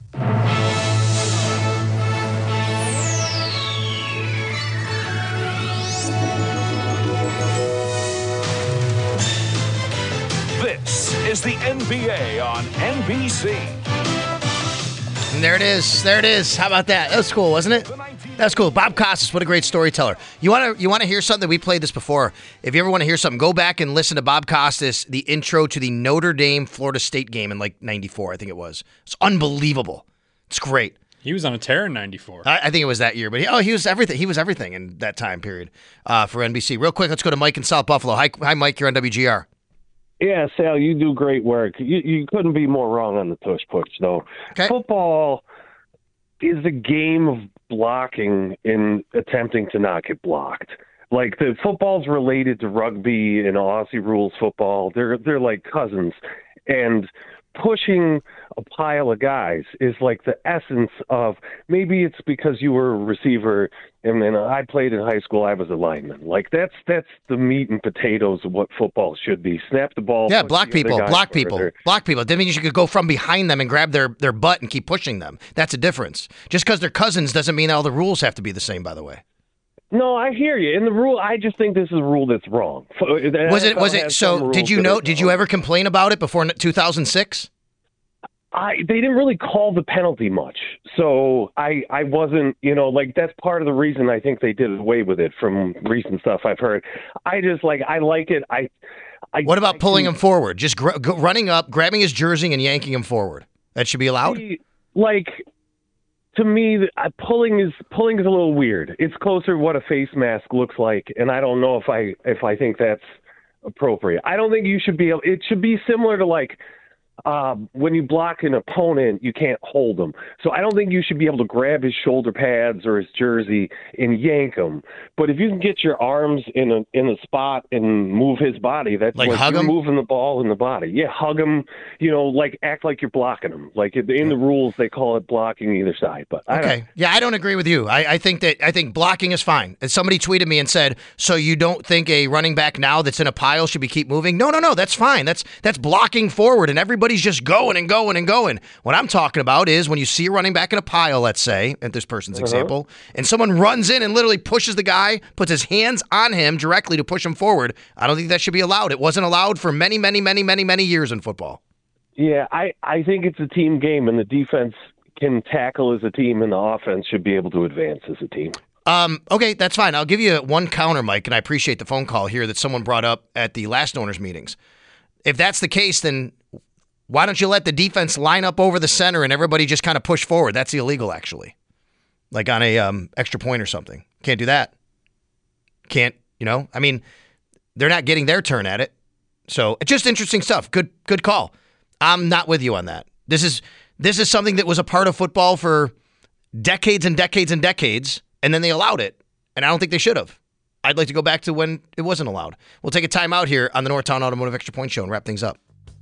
This is the NBA on NBC. And there it is. There it is. How about that? That was cool, wasn't it? That's cool. Bob Costas, what a great storyteller. You want to hear something? We played this before. If you ever want to hear something, go back and listen to Bob Costas, the intro to the Notre Dame Florida State game in like 94, I think it was. It's unbelievable. It's great. He was on a tear in 94. I think it was that year, but he was everything. He was everything in that time period for NBC. Real quick, let's go to Mike in South Buffalo. Hi, Mike. You're on WGR. Yeah, Sal, you do great work. You couldn't be more wrong on the tush push, though. Okay. Football is a game of blocking and attempting to not get blocked. Like, the football's related to rugby and Aussie rules football. They're like cousins. And pushing a pile of guys is like the essence of, maybe it's because you were a receiver and then I played in high school, I was a lineman. Like, that's the meat and potatoes of what football should be. Snap the ball. Yeah, block people. Block people. That means you could go from behind them and grab their butt and keep pushing them. That's a difference. Just because they're cousins doesn't mean all the rules have to be the same, by the way. No, I hear you. In the rule, I just think this is a rule that's wrong. Was it? So did you ever complain about it before 2006? They didn't really call the penalty much. So I wasn't, like, that's part of the reason I think they did away with it from recent stuff I've heard. I like it. What about pulling him forward? Just running up, grabbing his jersey and yanking him forward. That should be allowed? To me, pulling is a little weird. It's closer to what a face mask looks like, and I don't know if I think that's appropriate. I don't think you should be able. It should be similar to like when you block an opponent, you can't hold them. So I don't think you should be able to grab his shoulder pads or his jersey and yank him. But if you can get your arms in a spot and move his body, that's like hug him? Moving the ball in the body. Yeah, hug him. Like act like you're blocking him. Like in the rules, they call it blocking either side. But I don't agree with you. I think blocking is fine. And somebody tweeted me and said, "So you don't think a running back now that's in a pile should be keep moving?" No, that's fine. That's blocking forward, and everybody's just going and going and going. What I'm talking about is when you see a running back in a pile, let's say, at this person's example, and someone runs in and literally pushes the guy, puts his hands on him directly to push him forward. I don't think that should be allowed. It wasn't allowed for many, many, many, many, many years in football. Yeah, I think it's a team game, and the defense can tackle as a team, and the offense should be able to advance as a team. Okay, that's fine. I'll give you one counter, Mike, and I appreciate the phone call here that someone brought up at the last owners' meetings. If that's the case, then why don't you let the defense line up over the center and everybody just kind of push forward? That's illegal, actually. Like on a extra point or something. Can't do that. Can't, I mean, they're not getting their turn at it. So it's just interesting stuff. Good call. I'm not with you on that. This is something that was a part of football for decades and decades and decades, and then they allowed it. And I don't think they should have. I'd like to go back to when it wasn't allowed. We'll take a time out here on the Northtown Automotive Extra Point Show and wrap things up.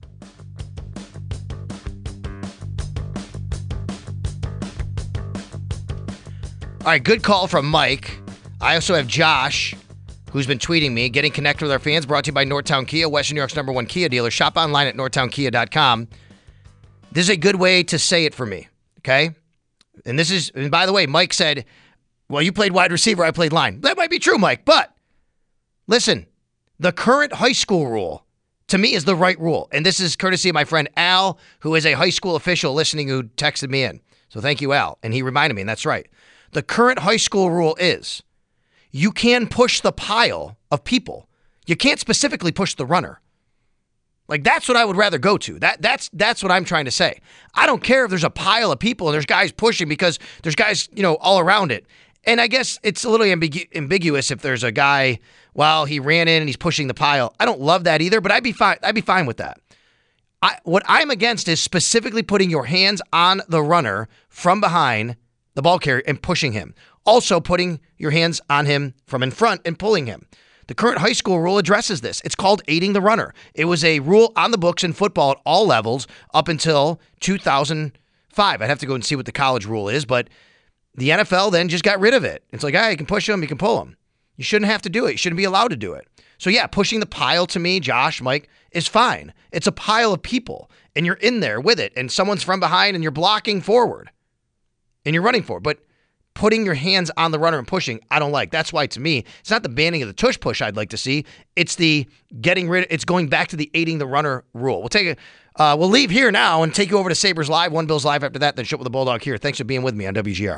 All right, good call from Mike. I also have Josh, who's been tweeting me, getting connected with our fans, brought to you by Northtown Kia, Western New York's #1 Kia dealer. Shop online at northtownkia.com. This is a good way to say it for me, okay? And by the way, Mike said, well, you played wide receiver, I played line. That might be true, Mike, but listen, the current high school rule, to me, is the right rule. And this is courtesy of my friend Al, who is a high school official listening, who texted me in. So thank you, Al. And he reminded me, and that's right. The current high school rule is you can push the pile of people. You can't specifically push the runner. Like, that's what I would rather go to. That's what I'm trying to say. I don't care if there's a pile of people and there's guys pushing because there's guys, all around it. And I guess it's a little ambiguous if there's a guy, he ran in and he's pushing the pile. I don't love that either, but I'd be fine with that. What I'm against is specifically putting your hands on the runner from behind the ball carrier and pushing him. Also putting your hands on him from in front and pulling him. The current high school rule addresses this. It's called aiding the runner. It was a rule on the books in football at all levels up until 2005. I'd have to go and see what the college rule is, but the NFL then just got rid of it. It's like, you can push him, you can pull him. You shouldn't have to do it. You shouldn't be allowed to do it. So yeah, pushing the pile to me, Josh, Mike, is fine. It's a pile of people, and you're in there with it, and someone's from behind, and you're blocking forward, and you're running forward. But putting your hands on the runner and pushing, I don't like. That's why, to me, it's not the banning of the tush push I'd like to see. It's the it's going back to the aiding the runner rule. We'll leave here now and take you over to Sabres Live, One Bills Live after that, then Shit with the Bulldog here. Thanks for being with me on WGR.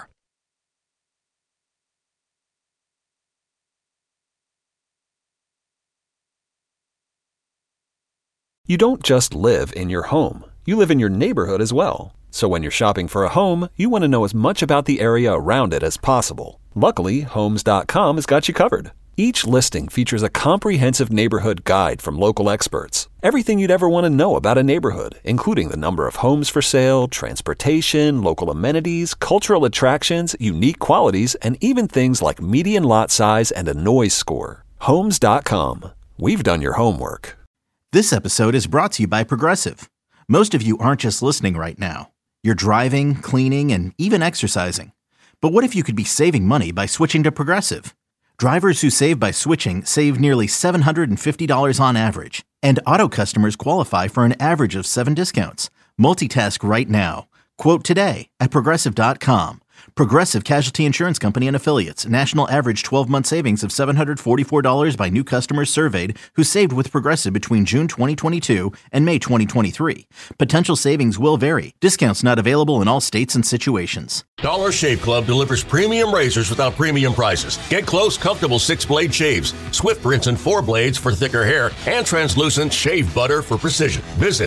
You don't just live in your home. You live in your neighborhood as well. So when you're shopping for a home, you want to know as much about the area around it as possible. Luckily, Homes.com has got you covered. Each listing features a comprehensive neighborhood guide from local experts. Everything you'd ever want to know about a neighborhood, including the number of homes for sale, transportation, local amenities, cultural attractions, unique qualities, and even things like median lot size and a noise score. Homes.com. We've done your homework. This episode is brought to you by Progressive. Most of you aren't just listening right now. You're driving, cleaning, and even exercising. But what if you could be saving money by switching to Progressive? Drivers who save by switching save nearly $750 on average. And auto customers qualify for an average of 7 discounts. Multitask right now. Quote today at Progressive.com. Progressive Casualty Insurance Company and Affiliates. National average 12-month savings of $744 by new customers surveyed who saved with Progressive between June 2022 and May 2023. Potential savings will vary. Discounts not available in all states and situations. Dollar Shave Club delivers premium razors without premium prices. Get close, comfortable 6-blade shaves, Swift rinse and 4 blades for thicker hair, and translucent shave butter for precision. Visit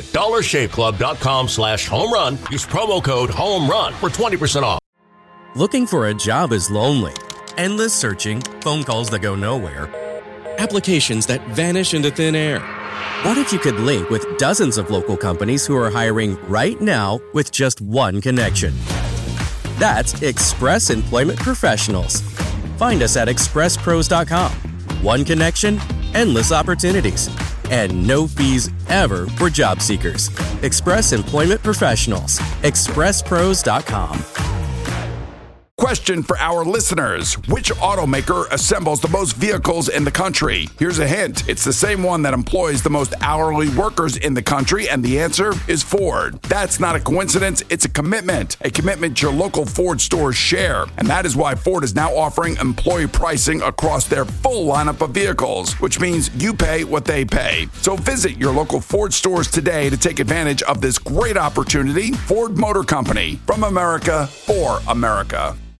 dollarshaveclub.com/homerun. Use promo code HOMERUN for 20% off. Looking for a job is lonely. Endless searching, phone calls that go nowhere, applications that vanish into thin air. What if you could link with dozens of local companies who are hiring right now with just one connection? That's Express Employment Professionals. Find us at expresspros.com. One connection, endless opportunities, and no fees ever for job seekers. Express Employment Professionals. expresspros.com. Question for our listeners. Which automaker assembles the most vehicles in the country? Here's a hint. It's the same one that employs the most hourly workers in the country, and the answer is Ford. That's not a coincidence. It's a commitment your local Ford stores share. And that is why Ford is now offering employee pricing across their full lineup of vehicles, which means you pay what they pay. So visit your local Ford stores today to take advantage of this great opportunity. Ford Motor Company, from America for America.